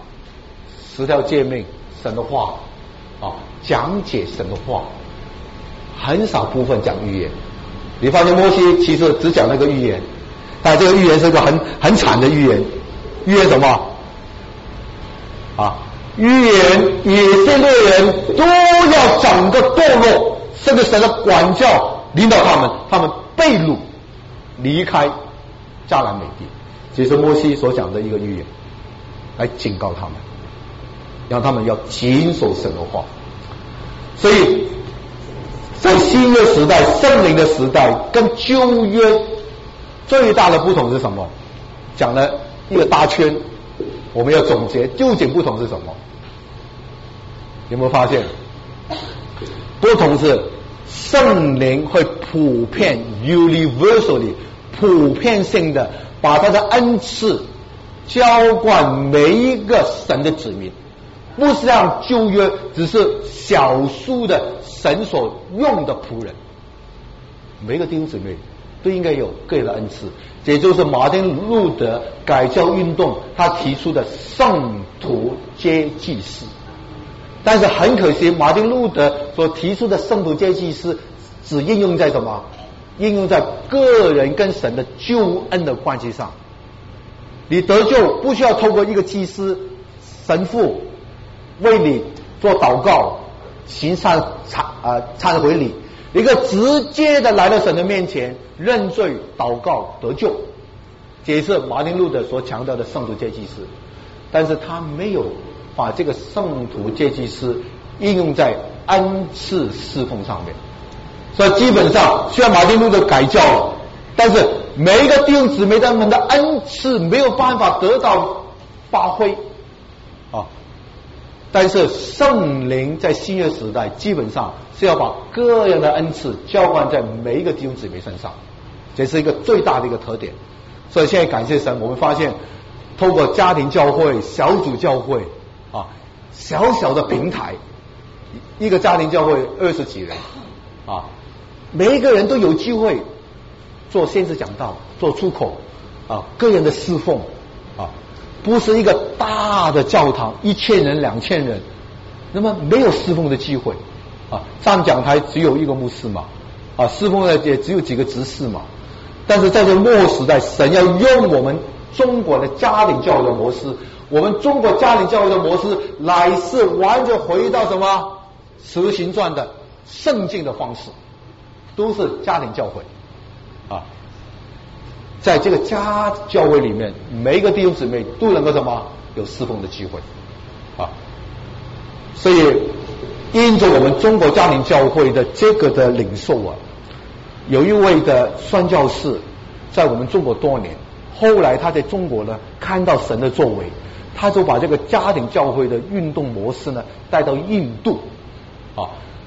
？10条诫命，神的话啊，讲解神的话，很少部分讲预言。你发现摩西其实只讲那个预言，但这个预言是一个很惨的预言。预言什么啊？预言以色列人都要整个堕落，甚至神的管教领导他们被掳离开迦南美地，这是摩西所讲的一个预言，来警告他们，让他们要谨守神的话。所以在新约时代，圣灵的时代跟旧约最大的不同是什么？讲了一个大圈，我们要总结究竟不同是什么？有没有发现？不同是圣灵会普遍 universally 普遍性的把他的恩赐浇灌每一个神的子民，不是像旧约只是少数的神所用的仆人，每一个弟兄姊妹都应该有个人的恩赐，也就是马丁路德改教运动他提出的圣徒皆祭司。但是很可惜，马丁路德所提出的圣徒皆祭司只应用在什么？应用在个人跟神的救恩的关系上。你得救不需要透过一个祭司神父为你做祷告行忏悔礼，一个直接的来到神的面前认罪祷告得救，这也是马丁路德所强调的圣徒皆祭司。但是他没有把这个圣徒皆祭司应用在恩赐侍奉上面，所以基本上虽然马丁路德改教了，但是每一个弟兄姊妹他们的恩赐没有办法得到发挥啊。但是圣灵在新约时代基本上是要把各样的恩赐浇灌在每一个弟兄姊妹身上，这是一个最大的一个特点。所以现在感谢神，我们发现透过家庭教会、小组教会啊，小小的平台，一个家庭教会20几人啊，每一个人都有机会做先知讲道，做出口啊，个人的侍奉啊，不是一个大的教堂1000人2000人，那么没有侍奉的机会啊，上讲台只有一个牧师嘛啊，侍奉的也只有几个执事嘛。但是在这末时代，神要用我们中国的家庭教育的模式，我们中国家庭教育的模式乃是完全回到什么使徒行传的圣经的方式，都是家庭教会啊。在这个家教会里面，每一个弟兄姊妹都能够什么有侍奉的机会啊。所以因着我们中国家庭教会的这个的领受啊，有一位的宣教士在我们中国多年，后来他在中国呢看到神的作为，他就把这个家庭教会的运动模式呢带到印度啊。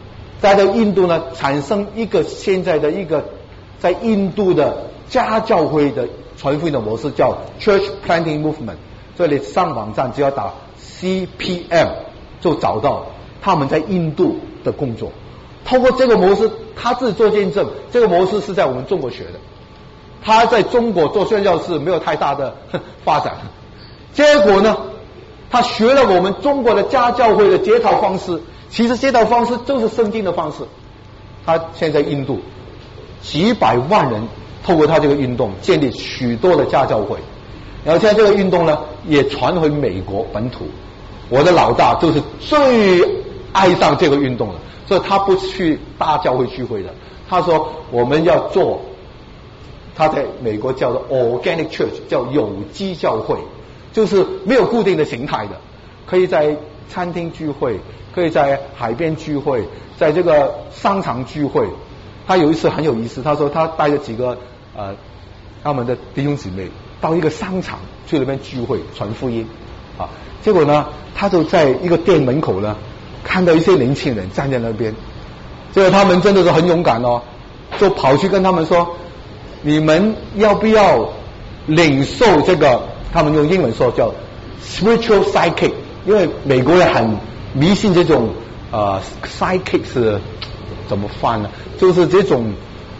在印度呢产生一个现在的一个在印度的家教会的传福音的模式，叫 Church Planting Movement。这里上网站只要打 CPM 就找到他们在印度的工作。通过这个模式，他自己做见证，这个模式是在我们中国学的。他在中国做宣教士没有太大的发展，结果呢，他学了我们中国的家教会的接头方式，其实接头方式就是圣经的方式。他现在印度几百万人透过他这个运动建立许多的家教会，然后现在这个运动呢也传回美国本土。我的老大就是最爱上这个运动了，所以他不去大教会聚会的。他说我们要做，他在美国叫做 organic church， 叫有机教会，就是没有固定的形态的，可以在餐厅聚会，可以在海边聚会，在这个商场聚会。他有一次很有意思，他说他带着几个他们的弟兄姊妹到一个商场去那边聚会传福音啊，结果呢他就在一个店门口呢看到一些年轻人站在那边，结果他们真的是很勇敢哦，就跑去跟他们说，你们要不要领受这个，他们用英文说叫 spiritual psychic， 因为美国人很迷信这种psychic 是怎么翻呢，就是这种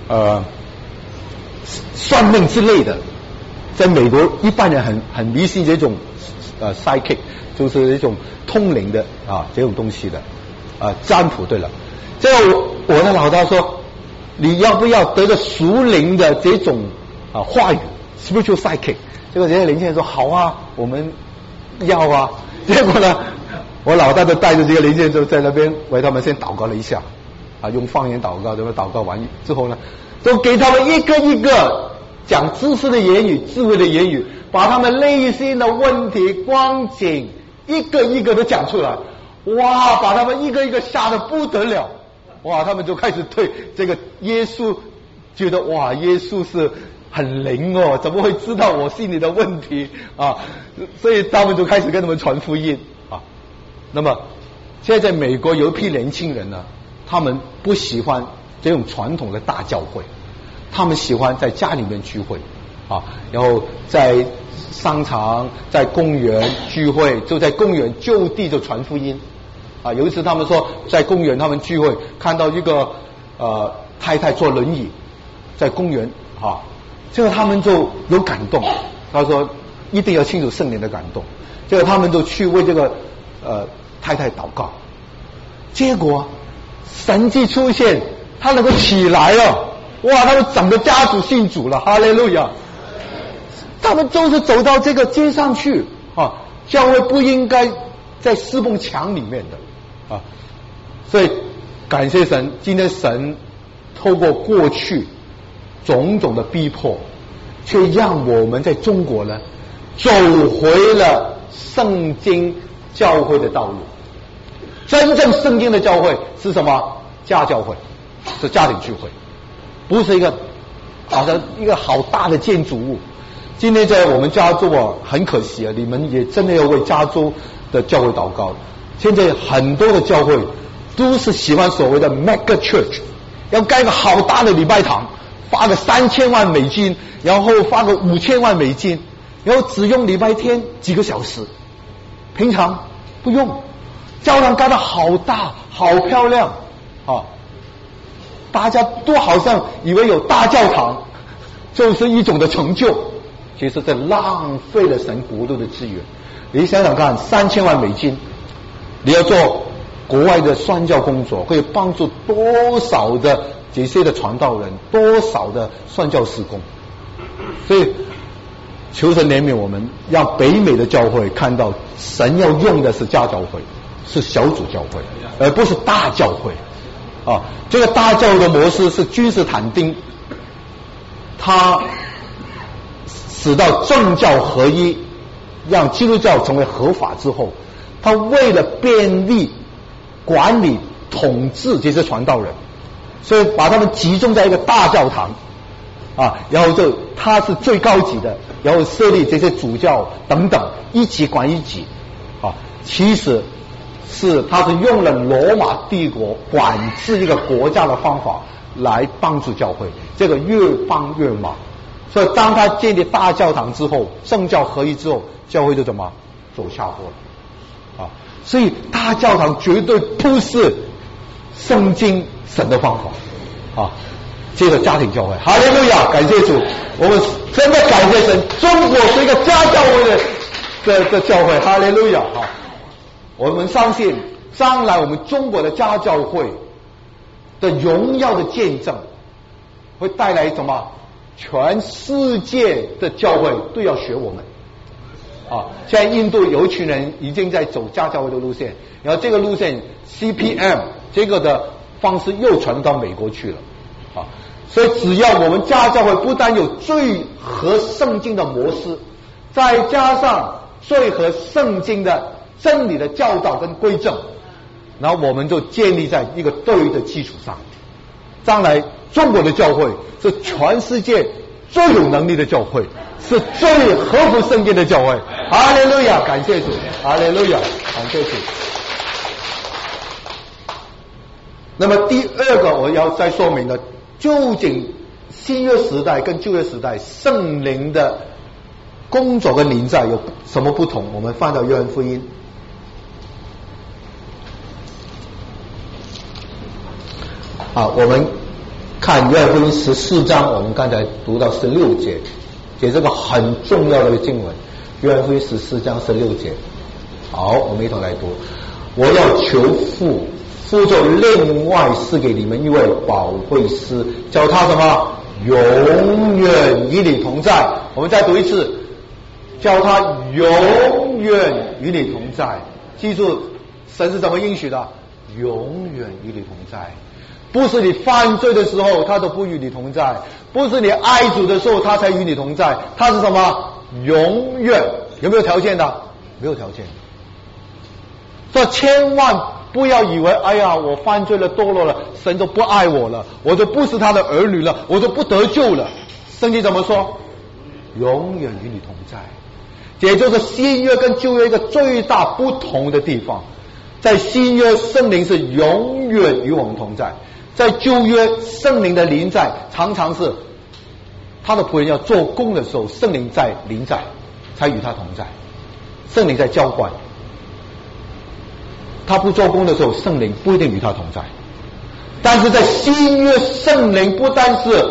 算命之类的，在美国一般人很迷信这种psychic， 就是这种通灵的这种东西的占卜。对了，这个我的老大说，你要不要得着属灵的这种话语 spiritual psychic？ 结果这些年轻人说好啊，我们要啊。结果呢，我老大就带着这个年轻人就在那边为他们先祷告了一下用方言祷告，祷告完之后呢，都给他们一个一个讲知识的言语、智慧的言语，把他们内心的问题、光景一个一个都讲出来。哇，把他们一个一个吓得不得了。哇，他们就开始对这个耶稣觉得哇，耶稣是很灵哦，怎么会知道我心里的问题所以他们就开始跟他们传福音那么现在在美国有一批年轻人呢，他们不喜欢这种传统的大教会，他们喜欢在家里面聚会然后在商场、在公园聚会，就在公园就地就传福音有一次他们说在公园他们聚会，看到一个太太坐轮椅在公园结果他们就有感动，他说一定要清楚圣灵的感动，结果他们就去为这个太太祷告，结果神迹出现，他能够起来了，哇，他们整个家族信主了，哈利路亚。他们就是走到这个街上去教会不应该在侍奉墙里面的所以感谢神，今天神透过过去种种的逼迫，却让我们在中国呢走回了圣经教会的道路。真正圣经的教会是什么？家教会，是家庭聚会，不是一个好像一个好大的建筑物。今天在我们加州很可惜你们也真的要为加州的教会祷告。现在很多的教会都是喜欢所谓的 mega church， 要盖一个好大的礼拜堂，发个3000万美金，然后发个5000万美金，然后只用礼拜天几个小时，平常不用。教堂盖得好大好漂亮大家都好像以为有大教堂就是一种的成就，其实在浪费了神国度的资源。你想想看，3000万美金，你要做国外的宣教工作，会帮助多少的这些的传道人，多少的宣教事工。所以求神怜悯我们，让北美的教会看到神要用的是家教会，是小组教会，而不是大教会这个大教会的模式是君士坦丁，他使到政教合一，让基督教成为合法之后，他为了便利管理统治这些传道人，所以把他们集中在一个大教堂然后就他是最高级的，然后设立这些主教等等，一级管一级其实他是用了罗马帝国管制一个国家的方法来帮助教会，这个越帮越忙。所以当他建立大教堂之后，政教合一之后，教会就怎么走下坡了啊？所以大教堂绝对不是圣经神的方法啊。接着家庭教会，哈利路亚，感谢主，我们真的感谢神，中国是一个家教会的教会，哈利路亚啊！我们相信将来我们中国的家教会的荣耀的见证，会带来什么？全世界的教会都要学我们啊！现在印度有一群人已经在走家教会的路线，然后这个路线 CPM 这个的方式又传到美国去了啊！所以只要我们家教会不但有最合圣经的模式，再加上最合圣经的真理的教导跟规正，然后我们就建立在一个对的基础上，将来中国的教会是全世界最有能力的教会，是最合乎圣经的教会。哈利路亚，感谢主，哈利路亚，感谢主。那么第二个我要再说明的，究竟新约时代跟旧约时代圣灵的工作跟临在有什么不同？我们翻到约翰福音啊，我们看约翰福音14章，我们刚才读到16节，也是个很重要的一个经文。约翰福音14章16节，好，我们一同来读。我要求父，父就另外赐给你们一位保惠师，叫他什么？永远与你同在。我们再读一次，叫他永远与你同在。记住，神是怎么应许的？永远与你同在。不是你犯罪的时候他都不与你同在，不是你爱主的时候他才与你同在，他是什么？永远。有没有条件的？没有条件。所以千万不要以为哎呀我犯罪了堕落了，神就不爱我了，我就不是他的儿女了，我就不得救了。圣经怎么说？永远与你同在。也就是新约跟旧约一个最大不同的地方，在新约圣灵是永远与我们同在，在旧约圣灵的临在常常是他的仆人要做工的时候，圣灵在临在才与他同在，圣灵在浇灌，他不做工的时候圣灵不一定与他同在。但是在新约圣灵不单是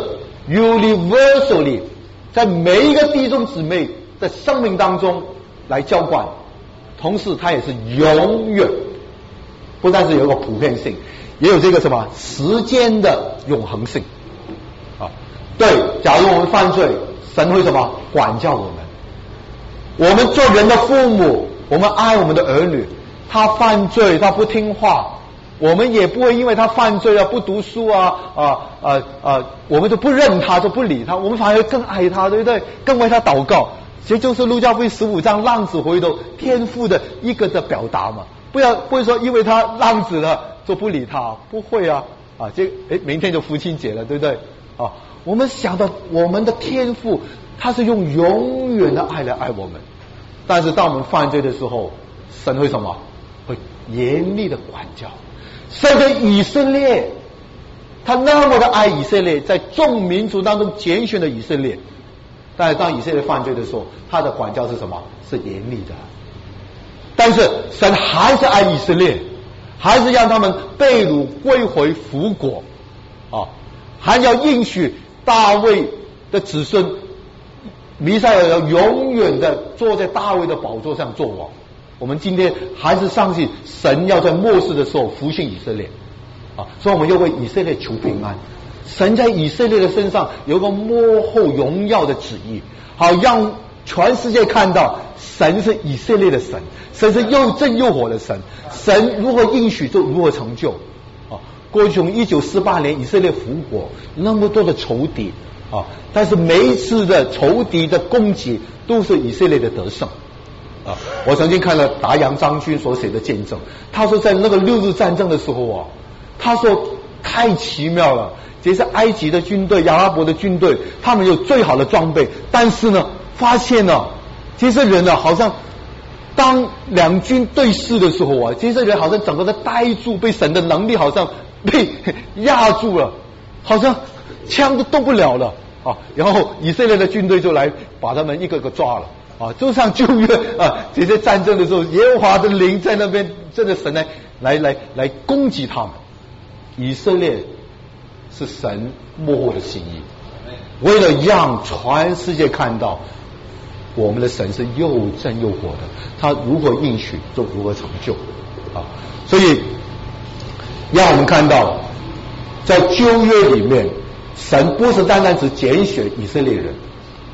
universally 在每一个弟兄姊妹的生命当中来浇灌，同时他也是永远，不但是有一个普遍性，也有这个什么时间的永恒性啊。对，假如我们犯罪，神会什么管教我们？我们做人的父母，我们爱我们的儿女，他犯罪他不听话，我们也不会因为他犯罪不读书我们就不认他就不理他，我们反而更爱他，对不对？更为他祷告。这就是路加福音15章浪子回头天父的一个的表达嘛。不会说因为他浪子了就不理他，不会明天就父亲节了，对不对啊？我们想到我们的天父他是用永远的爱来爱我们，但是当我们犯罪的时候，神会什么？会严厉的管教。甚至以色列他那么的爱以色列，在众民族当中拣选了以色列，但是当以色列犯罪的时候，他的管教是什么？是严厉的。但是神还是爱以色列，还是让他们被掳归回复国还要应许大卫的子孙弥赛亚要永远的坐在大卫的宝座上做王。我们今天还是相信神要在末世的时候复兴以色列所以我们要为以色列求平安。神在以色列的身上有个幕后荣耀的旨意，好让全世界看到神是以色列的神，神是又正又火的神，神如何应许就如何成就过去从1948年以色列复国，那么多的仇敌但是每一次的仇敌的攻击都是以色列的得胜我曾经看了达阳将军所写的见证，他说在那个6日战争的时候他说太奇妙了，这是埃及的军队阿拉伯的军队，他们有最好的装备，但是呢发现呢这些人好像当两军对视的时候啊，以色列人好像整个都呆住，被神的能力好像被压住了，好像枪都动不了了啊。然后以色列的军队就来把他们一个个抓了啊，就像旧约啊这些战争的时候，耶和华的灵在那边，这个神来攻击他们。以色列是神幕后的心意，为了让全世界看到我们的神是又真又活的，他如何应许就如何成就啊！所以让我们看到，在旧约里面，神不是单单只拣选以色列人，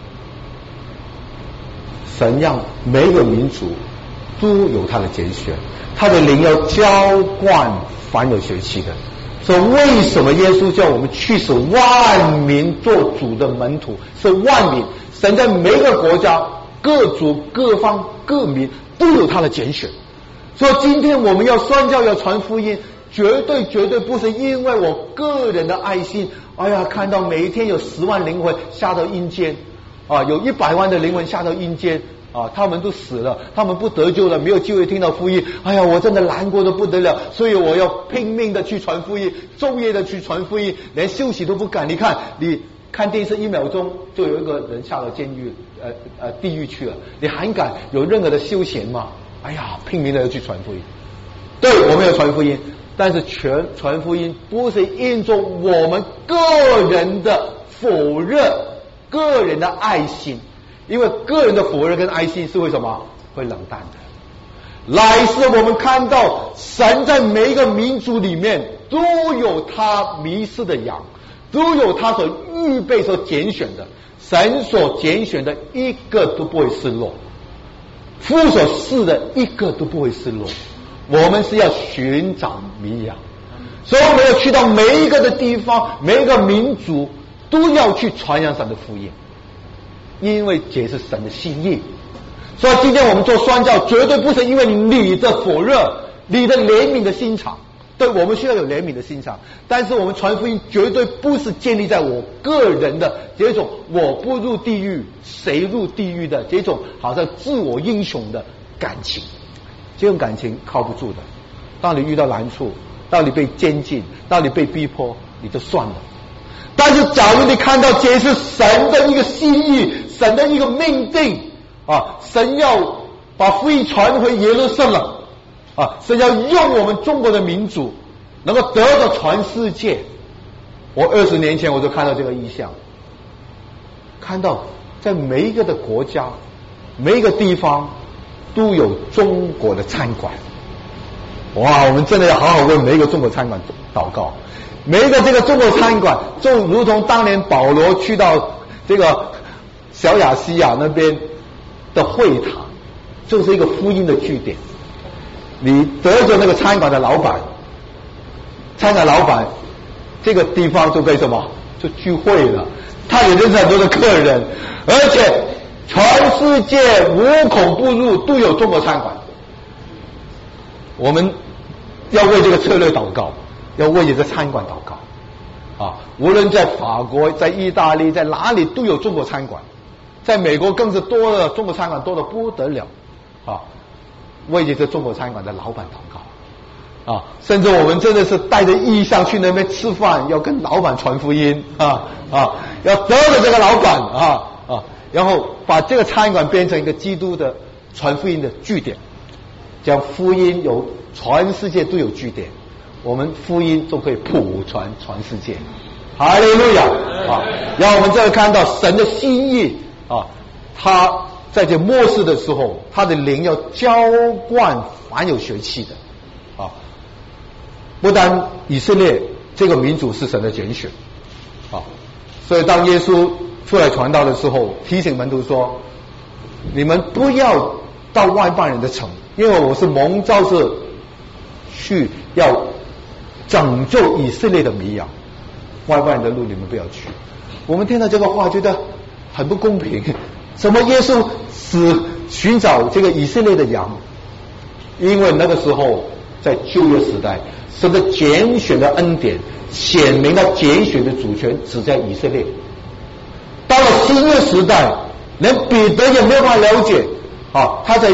神让每一个民族都有他的拣选，他的灵要浇灌凡有血气的。所以为什么耶稣叫我们去使万民做主的门徒？是万民，神在每一个国家、各族、各方、各民都有他的拣选。所以今天我们要宣教、要传福音，绝对不是因为我个人的爱心。哎呀，看到每一天有10万灵魂下到阴间啊，有100万的灵魂下到阴间啊，他们都死了，他们不得救了，没有机会听到福音。哎呀，我真的难过的不得了，所以我要拼命的去传福音，昼夜的去传福音，连休息都不敢。你看电视1秒钟就有一个人下了监狱地狱去了，你还敢有任何的休闲吗？哎呀，拼命的要去传福音。对，我们要传福音，但是传福音不是因着我们个人的火热、个人的爱心，因为个人的火热跟爱心是为什么会冷淡的？乃是我们看到神在每一个民族里面都有他迷失的羊，都有他所预备所拣选的，神所拣选的一个都不会失落，父所赐的一个都不会失落。我们是要寻找迷羊，所以我们要去到每一个的地方，每一个民族都要去传扬神的福音，因为这是神的心意。所以今天我们做宣教，绝对不是因为你的火热、你的怜悯的心肠，对，我们需要有怜悯的心肠，但是我们传福音绝对不是建立在我个人的这种我不入地狱谁入地狱的这种好像自我英雄的感情，这种感情靠不住的。当你遇到难处，当你被监禁，当你被逼迫，你就算了。但是假如你看到这是神的一个心意，神的一个命定啊，神要把福音传回耶路撒冷啊，神要用我们中国的民族能够得到全世界。我20年前我就看到这个意象，看到在每一个的国家、每一个地方都有中国的餐馆。哇，我们真的要好好为每一个中国餐馆祷告。每一个这个中国餐馆就如同当年保罗去到这个小亚细亚那边的会堂，就是一个福音的据点。你得着那个餐馆的老板，餐馆老板这个地方就可以什么，就聚会了，他也认识很多的客人，而且全世界无孔不入都有中国餐馆。我们要为这个策略祷告，要为这个餐馆祷告啊！无论在法国、在意大利、在哪里都有中国餐馆，在美国更是多了，中国餐馆多得不得了啊！为这个中国餐馆的老板祷告啊！甚至我们真的是带着意向去那边吃饭，要跟老板传福音要得了这个老板然后把这个餐馆变成一个基督的传福音的据点，将福音有全世界都有据点，我们福音就可以普传全世界。哈利路亚啊！然后我们再看到神的心意啊，他在这末世的时候，他的灵要浇灌凡有血气的啊。不单以色列这个民族是神的拣选啊，所以当耶稣出来传道的时候，提醒门徒说：你们不要到外邦人的城，因为我是蒙召是去要拯救以色列的迷羊，外邦人的路你们不要去。我们听到这个话觉得很不公平，什么耶稣只寻找这个以色列的羊？因为那个时候在旧约时代，神的拣选的恩典显明了拣选的主权只在以色列。到了新约时代，连彼得也没有办法了解啊，他在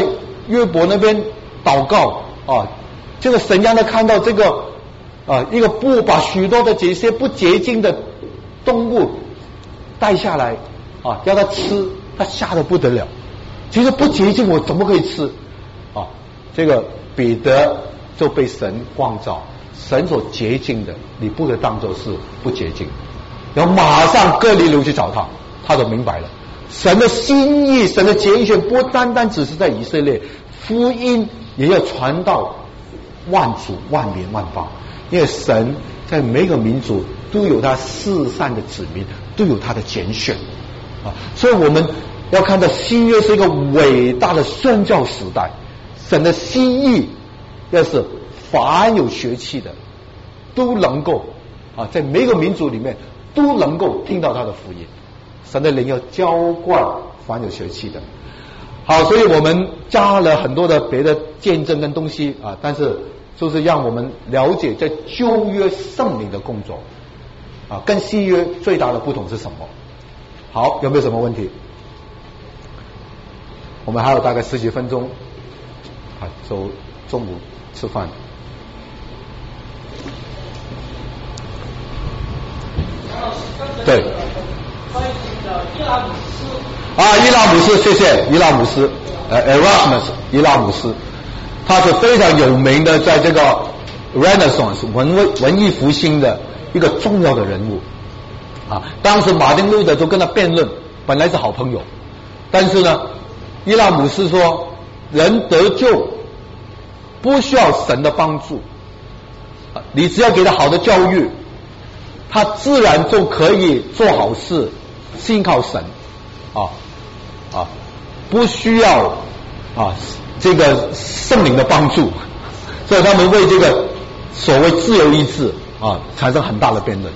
约伯那边祷告啊，这个神让他看到这个一个布把许多的这些不洁净的动物带下来啊，让他吃，他吓得不得了。其实不洁净我怎么可以吃啊？这个彼得就被神光照，神所洁净的你不可以当作是不洁净。然后马上哥尼流去找他，他就明白了神的心意，神的拣选不单单只是在以色列，福音也要传到万族万民万邦，因为神在每个民族都有他世上的子民，都有他的拣选啊。所以我们要看到新约是一个伟大的宣教时代，神的心意要是凡有血气的都能够在每个民族里面都能够听到他的福音，神的灵要浇灌凡有血气的。好，所以我们加了很多的别的见证跟东西啊，但是就是让我们了解在旧约圣灵的工作啊，跟新约最大的不同是什么。好，有没有什么问题？我们还有大概10几分钟啊，中午吃饭。对。伊拉姆斯，谢谢伊拉姆斯，Erasmus 伊拉姆斯，他是非常有名的，在这个 Renaissance 文艺复兴的一个重要的人物啊。当时马丁路德就跟他辩论，本来是好朋友，但是呢，伊拉姆斯说，人得救不需要神的帮助，你只要给他好的教育，他自然就可以做好事，信靠神不需要这个圣灵的帮助。所以他们为这个所谓自由意志产生很大的辩论。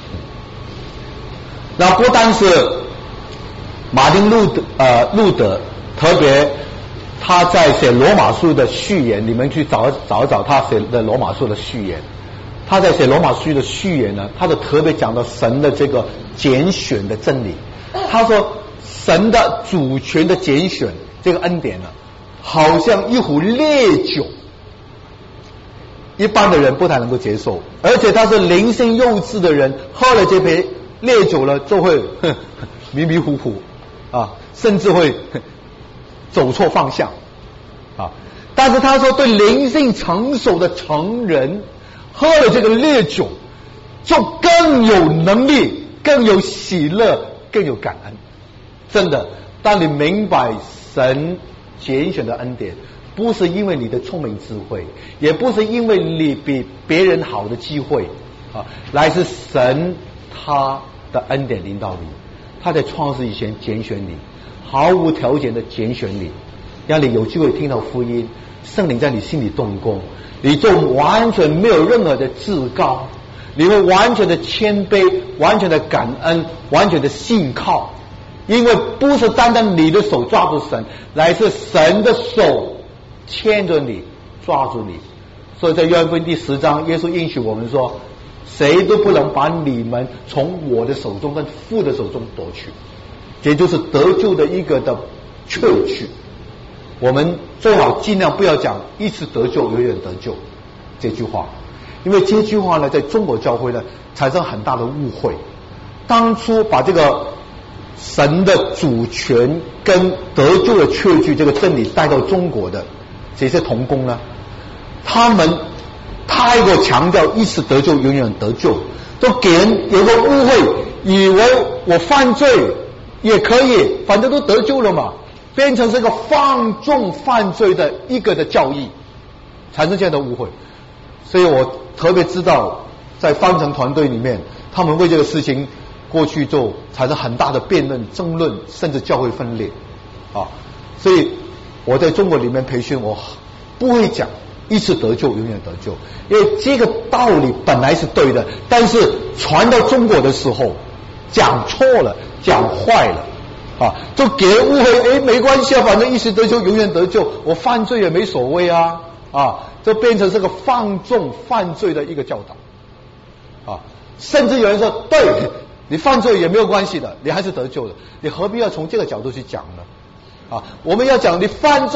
那不单是马丁路德，特别他在写罗马书的序言，你们去找他写的罗马书的序言。他在写罗马书的序言呢，他就特别讲到神的这个拣选的真理。他说神的主权的拣选这个恩典呢，好像一壶烈酒，一般的人不太能够接受，而且他是灵性幼稚的人，喝了这杯烈酒了就会迷迷糊糊甚至会走错方向但是他说对灵性成熟的成人，喝了这个烈酒就更有能力，更有喜乐，更有感恩。真的，当你明白神拣选的恩典，不是因为你的聪明智慧，也不是因为你比别人好的机会来自神他的恩典领导你，他在创世以前拣选你，毫无条件的拣选你，让你有机会听到福音，圣灵在你心里动工，你就完全没有任何的自高，你会完全的谦卑，完全的感恩，完全的信靠，因为不是单单你的手抓住神，乃是神的手牵着你，抓住你。所以在约翰福音第10章，耶稣应许我们说，谁都不能把你们从我的手中跟父的手中夺去，也就是得救的一个的确据。我们最好尽量不要讲一次得救永远得救这句话，因为这句话呢，在中国教会呢产生很大的误会。当初把这个神的主权跟得救的确据这个真理带到中国的这些同工呢，他们太过强调一次得救永远得救，都给人有个误会，以为我犯罪也可以，反正都得救了嘛，变成是一个放纵犯罪的一个的教义，产生这样的误会。所以我特别知道在方程团队里面，他们为这个事情过去就产生很大的辩论争论，甚至教会分裂所以我在中国里面培训，我不会讲一次得救永远得救，因为这个道理本来是对的，但是传到中国的时候讲错了，讲坏了就给人误会，没关系反正一次得救永远得救，我犯罪也没所谓就变成是个放纵犯罪的一个教导甚至有人说，对，你犯罪也没有关系的，你还是得救的，你何必要从这个角度去讲呢我们要讲你犯罪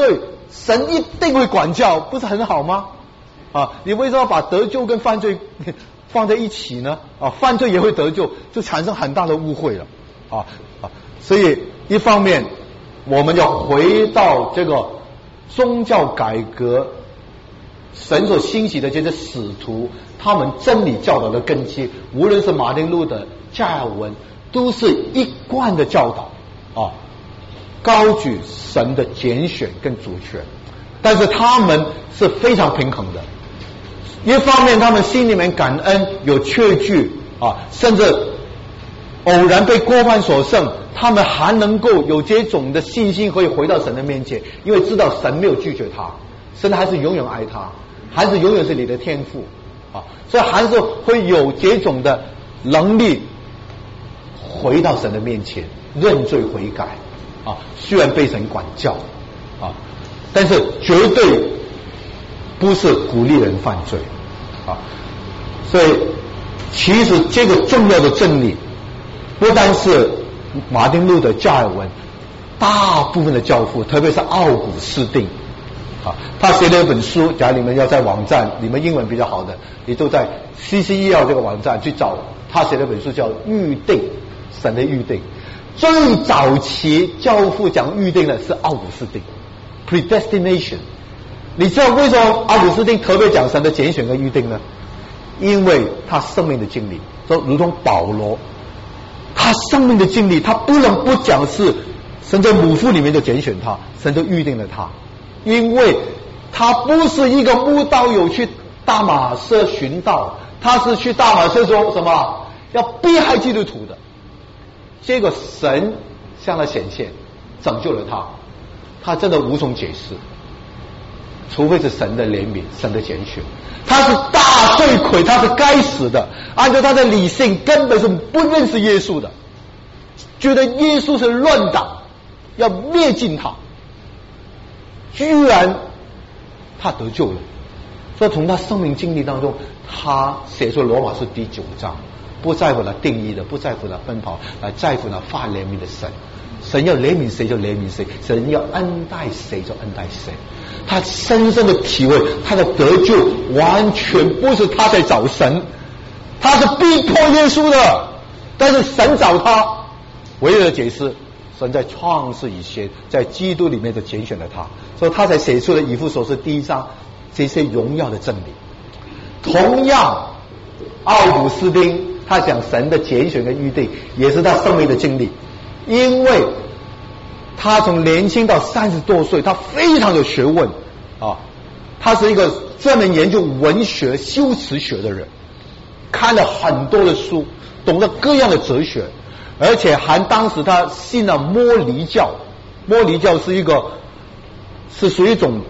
神一定会管教，不是很好吗？啊，你为什么把得救跟犯罪放在一起呢？啊，犯罪也会得救，就产生很大的误会了。所以一方面我们要回到这个宗教改革，神所兴起的这些使徒，他们真理教导的根基，无论是马丁路德、加尔文，都是一贯的教导高举神的拣选跟主权，但是他们是非常平衡的。一方面他们心里面感恩，有确据甚至偶然被过犯所胜，他们还能够有这种的信心可以回到神的面前，因为知道神没有拒绝他，神还是永远爱他，还是永远是你的天父所以还是会有这种的能力回到神的面前认罪悔改虽然被神管教但是绝对不是鼓励人犯罪所以其实这个重要的真理不单是马丁路德、加尔文，大部分的教父，特别是奥古斯丁他写了一本书，假如你们要在网站，你们英文比较好的，你就在 CCEL 这个网站去找他写了一本书叫预定，神的预定。最早期教父讲预定的是奥古斯丁 predestination。 你知道为什么奥古斯丁特别讲神的拣选跟预定呢？因为他生命的经历，就如同保罗，他生命的经历，他不能不讲是神在母腹里面就拣选他，神就预定了他，因为他不是一个慕道友去大马色寻道，他是去大马色说什么要逼害基督徒的，结果神向他显现，拯救了他，他真的无从解释，除非是神的怜悯，神的拣选。他是大罪魁，他是该死的，按照他的理性根本是不认识耶稣的，觉得耶稣是乱党，要灭尽他，居然他得救了。所以从他生命经历当中，他写出罗马书第9章，不在乎他定义的，不在乎他奔跑，而在乎他发怜悯的神。神要怜悯谁就怜悯谁，神要恩待谁就恩待谁。他深深的体会，他的得救完全不是他在找神，他是逼迫耶稣的，但是神找他，唯一的解释，神在创世以前在基督里面就拣选了他，所以他才写出了以弗所书第1章这些荣耀的真理。同样奥古斯丁他讲神的拣选跟预定，也是他生命的经历，因为他从年轻到30多岁，他非常有学问他是一个专门研究文学修辞学的人，看了很多的书，懂得各样的哲学，而且还当时他信了摩尼教。摩尼教是属于一种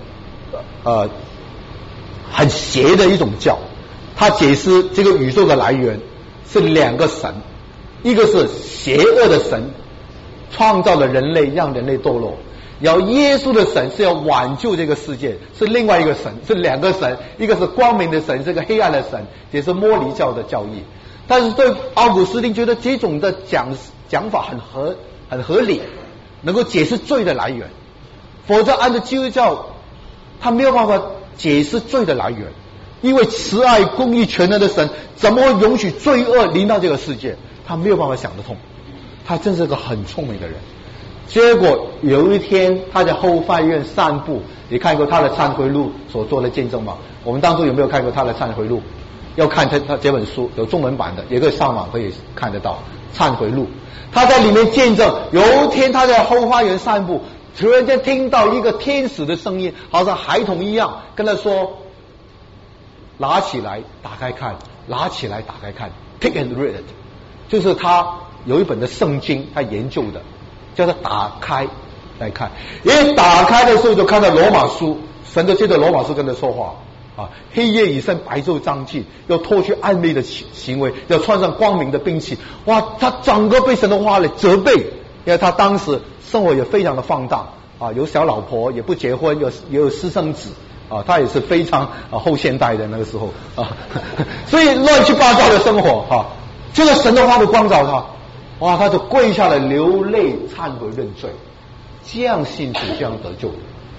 很邪的一种教，他解释这个宇宙的来源是2个神，一个是邪恶的神创造了人类，让人类堕落，然后耶稣的神是要挽救这个世界，是另外一个神，是2个神，一个是光明的神，是个黑暗的神，也是摩尼教的教义。但是对奥古斯丁觉得这种的讲法很合理，能够解释罪的来源，否则按照基督教他没有办法解释罪的来源，因为慈爱公义全能的神怎么会允许罪恶临到这个世界，他没有办法想得通。他真是个很聪明的人。结果有一天他在后花园散步，你看过他的忏悔录所做的见证吗？我们当初有没有看过他的忏悔录？要看他这本书，有中文版的，也可以上网可以看得到忏悔录。他在里面见证，有一天他在后花园散步，突然间听到一个天使的声音，好像孩童一样跟他说，拿起来打开看，拿起来打开看， take and read it， 就是他有一本的圣经他研究的，叫他打开来看。一打开的时候就看到罗马书，神就借着罗马书跟他说话黑夜已深，白昼将近，要脱去暗昧的行为，要穿上光明的兵器。哇，他整个被神的话来责备，因为他当时生活也非常的放荡有小老婆，也不结婚，也有私生子他也是非常后现代的那个时候所以乱七八糟的生活这个神的话就光照他，哇，他就跪下来流泪忏悔认罪，这样信主，这样得救。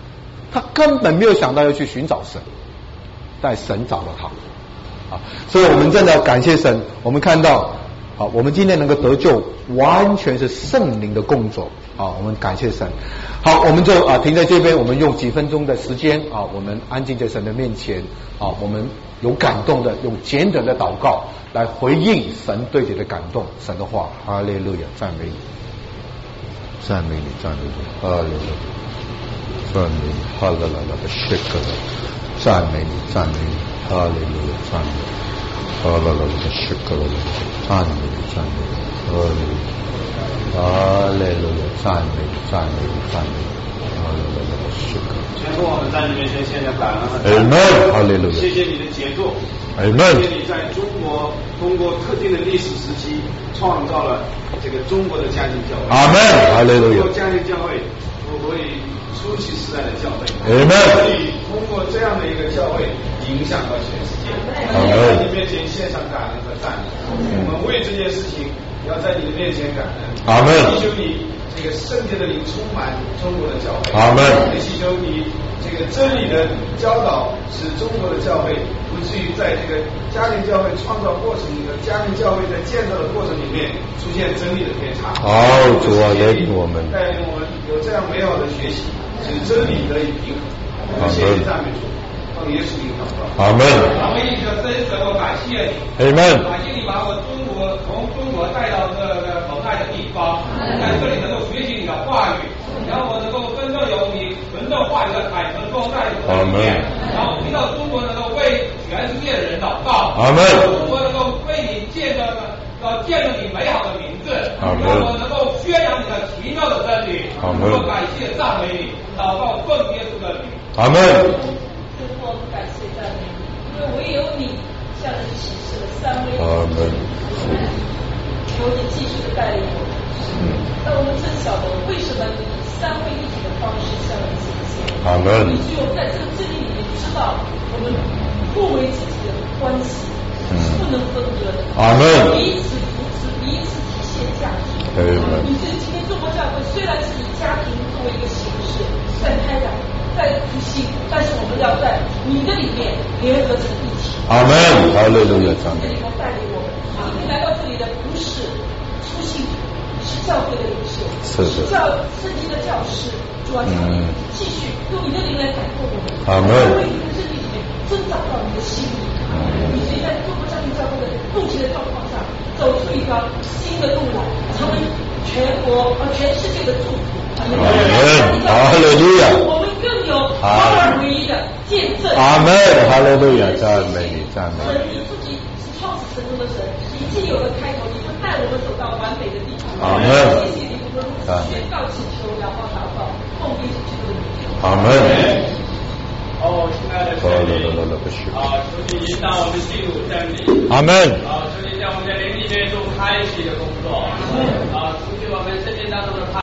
他根本没有想到要去寻找神，但神找了他。啊，所以我们真的感谢神，我们看到，好，我们今天能够得救，完全是圣灵的工作。好，我们感谢神。好，我们就停在这边，我们用几分钟的时间啊，我们安静在神的面前啊，我们有感动的，用简短的祷告来回应神对你的感动，神的话。哈利路亚，赞美你，赞美你，赞美你，哈利路亚，赞美你，哈啦啦啦的谢克的，赞美你，赞美你，哈利路亚，赞美你，哈啦啦啦的谢克的，赞美你，赞美你，哈利路亚。哈利路亚，赞美你，赞美你，赞美你，哈利路亚，是的。 全部我们在你面前献上感恩和赞美。Amen， 哈利路亚。 谢谢你的杰作。 Amen。 谢谢你在中国通过特定的历史时期创造了这个中国的家庭教会。 Amen， 哈利路亚。 通过家庭教会，我为初期时代的教会。 Amen。 可以通过这样的一个教会影响到全世界。 Amen。 在你面前献上感恩和赞美。我们为这件事情要在你的面前感恩。 阿门。 祈求你这个圣洁的灵充满中国的教会。 阿门。 也祈求你这个真理的教导，使中国的教会不至于在这个家庭教会创造过程里的家庭教会在建造的过程里面出现真理的偏差。 好，主啊，带领我们， 带领我们有这样美好的学习，使真理得以平衡。谢谢赞美主。奉耶稣名祷告。 阿门。 我们一个真神，我感谢你。 Amen。 感谢你把我从中国带到这个口袋的地方，在这里能够学习你的话语，然后我能够真正有你纯正话语的坦诚装在我的里面，然后听到中国能够为全世界的人祷告， 阿门。 中国能够为你见证你美好的名字， 阿门。 让我能够宣扬你的奇妙的真理， 阿门。 我感谢赞美你，祷告奉耶稣的名。 阿门。 我们感谢赞美你，因为唯有你向人启示了三位一体。 阿门。 求你继续的带领我们，让我们真晓得为什么以三位一体的方式向人显现。 阿门。 以及我们在这个真理里面知道，我们互为自己的关系是不能分割的。 阿门。 彼此扶持，彼此体现价值。你这今天中国教会虽然是以家庭作为一个形式在开展，在复兴，但是我们要在你的里面联合成一体。 阿门。哈利路亚，赞美。 这里头带领我们，今天来到这里的不是出信徒，是教会的领袖，是圣经的教师。主啊，求你继续用你的灵来感动我们。 阿门。 为你的真理里面增长到你的心里。以及在中国家庭教会的目前的状况下，走出一条新的路来，成为全世界的祝福。阿门。 哈利路亚。 我们更有合而为一的见证。 阿门。哈利路亚，赞美你，赞美你。你自己是创始成功的神，已经有了开头，你会带我们走到完美的地方。 阿门。 谢谢你，我们宣告祈求，仰望祷告，奉耶稣基督的名。 阿门。 亲爱的神灵，求你引导我们进入真理。 阿门。 求你在我们的灵里面做开启的工作。出去我们生命当中的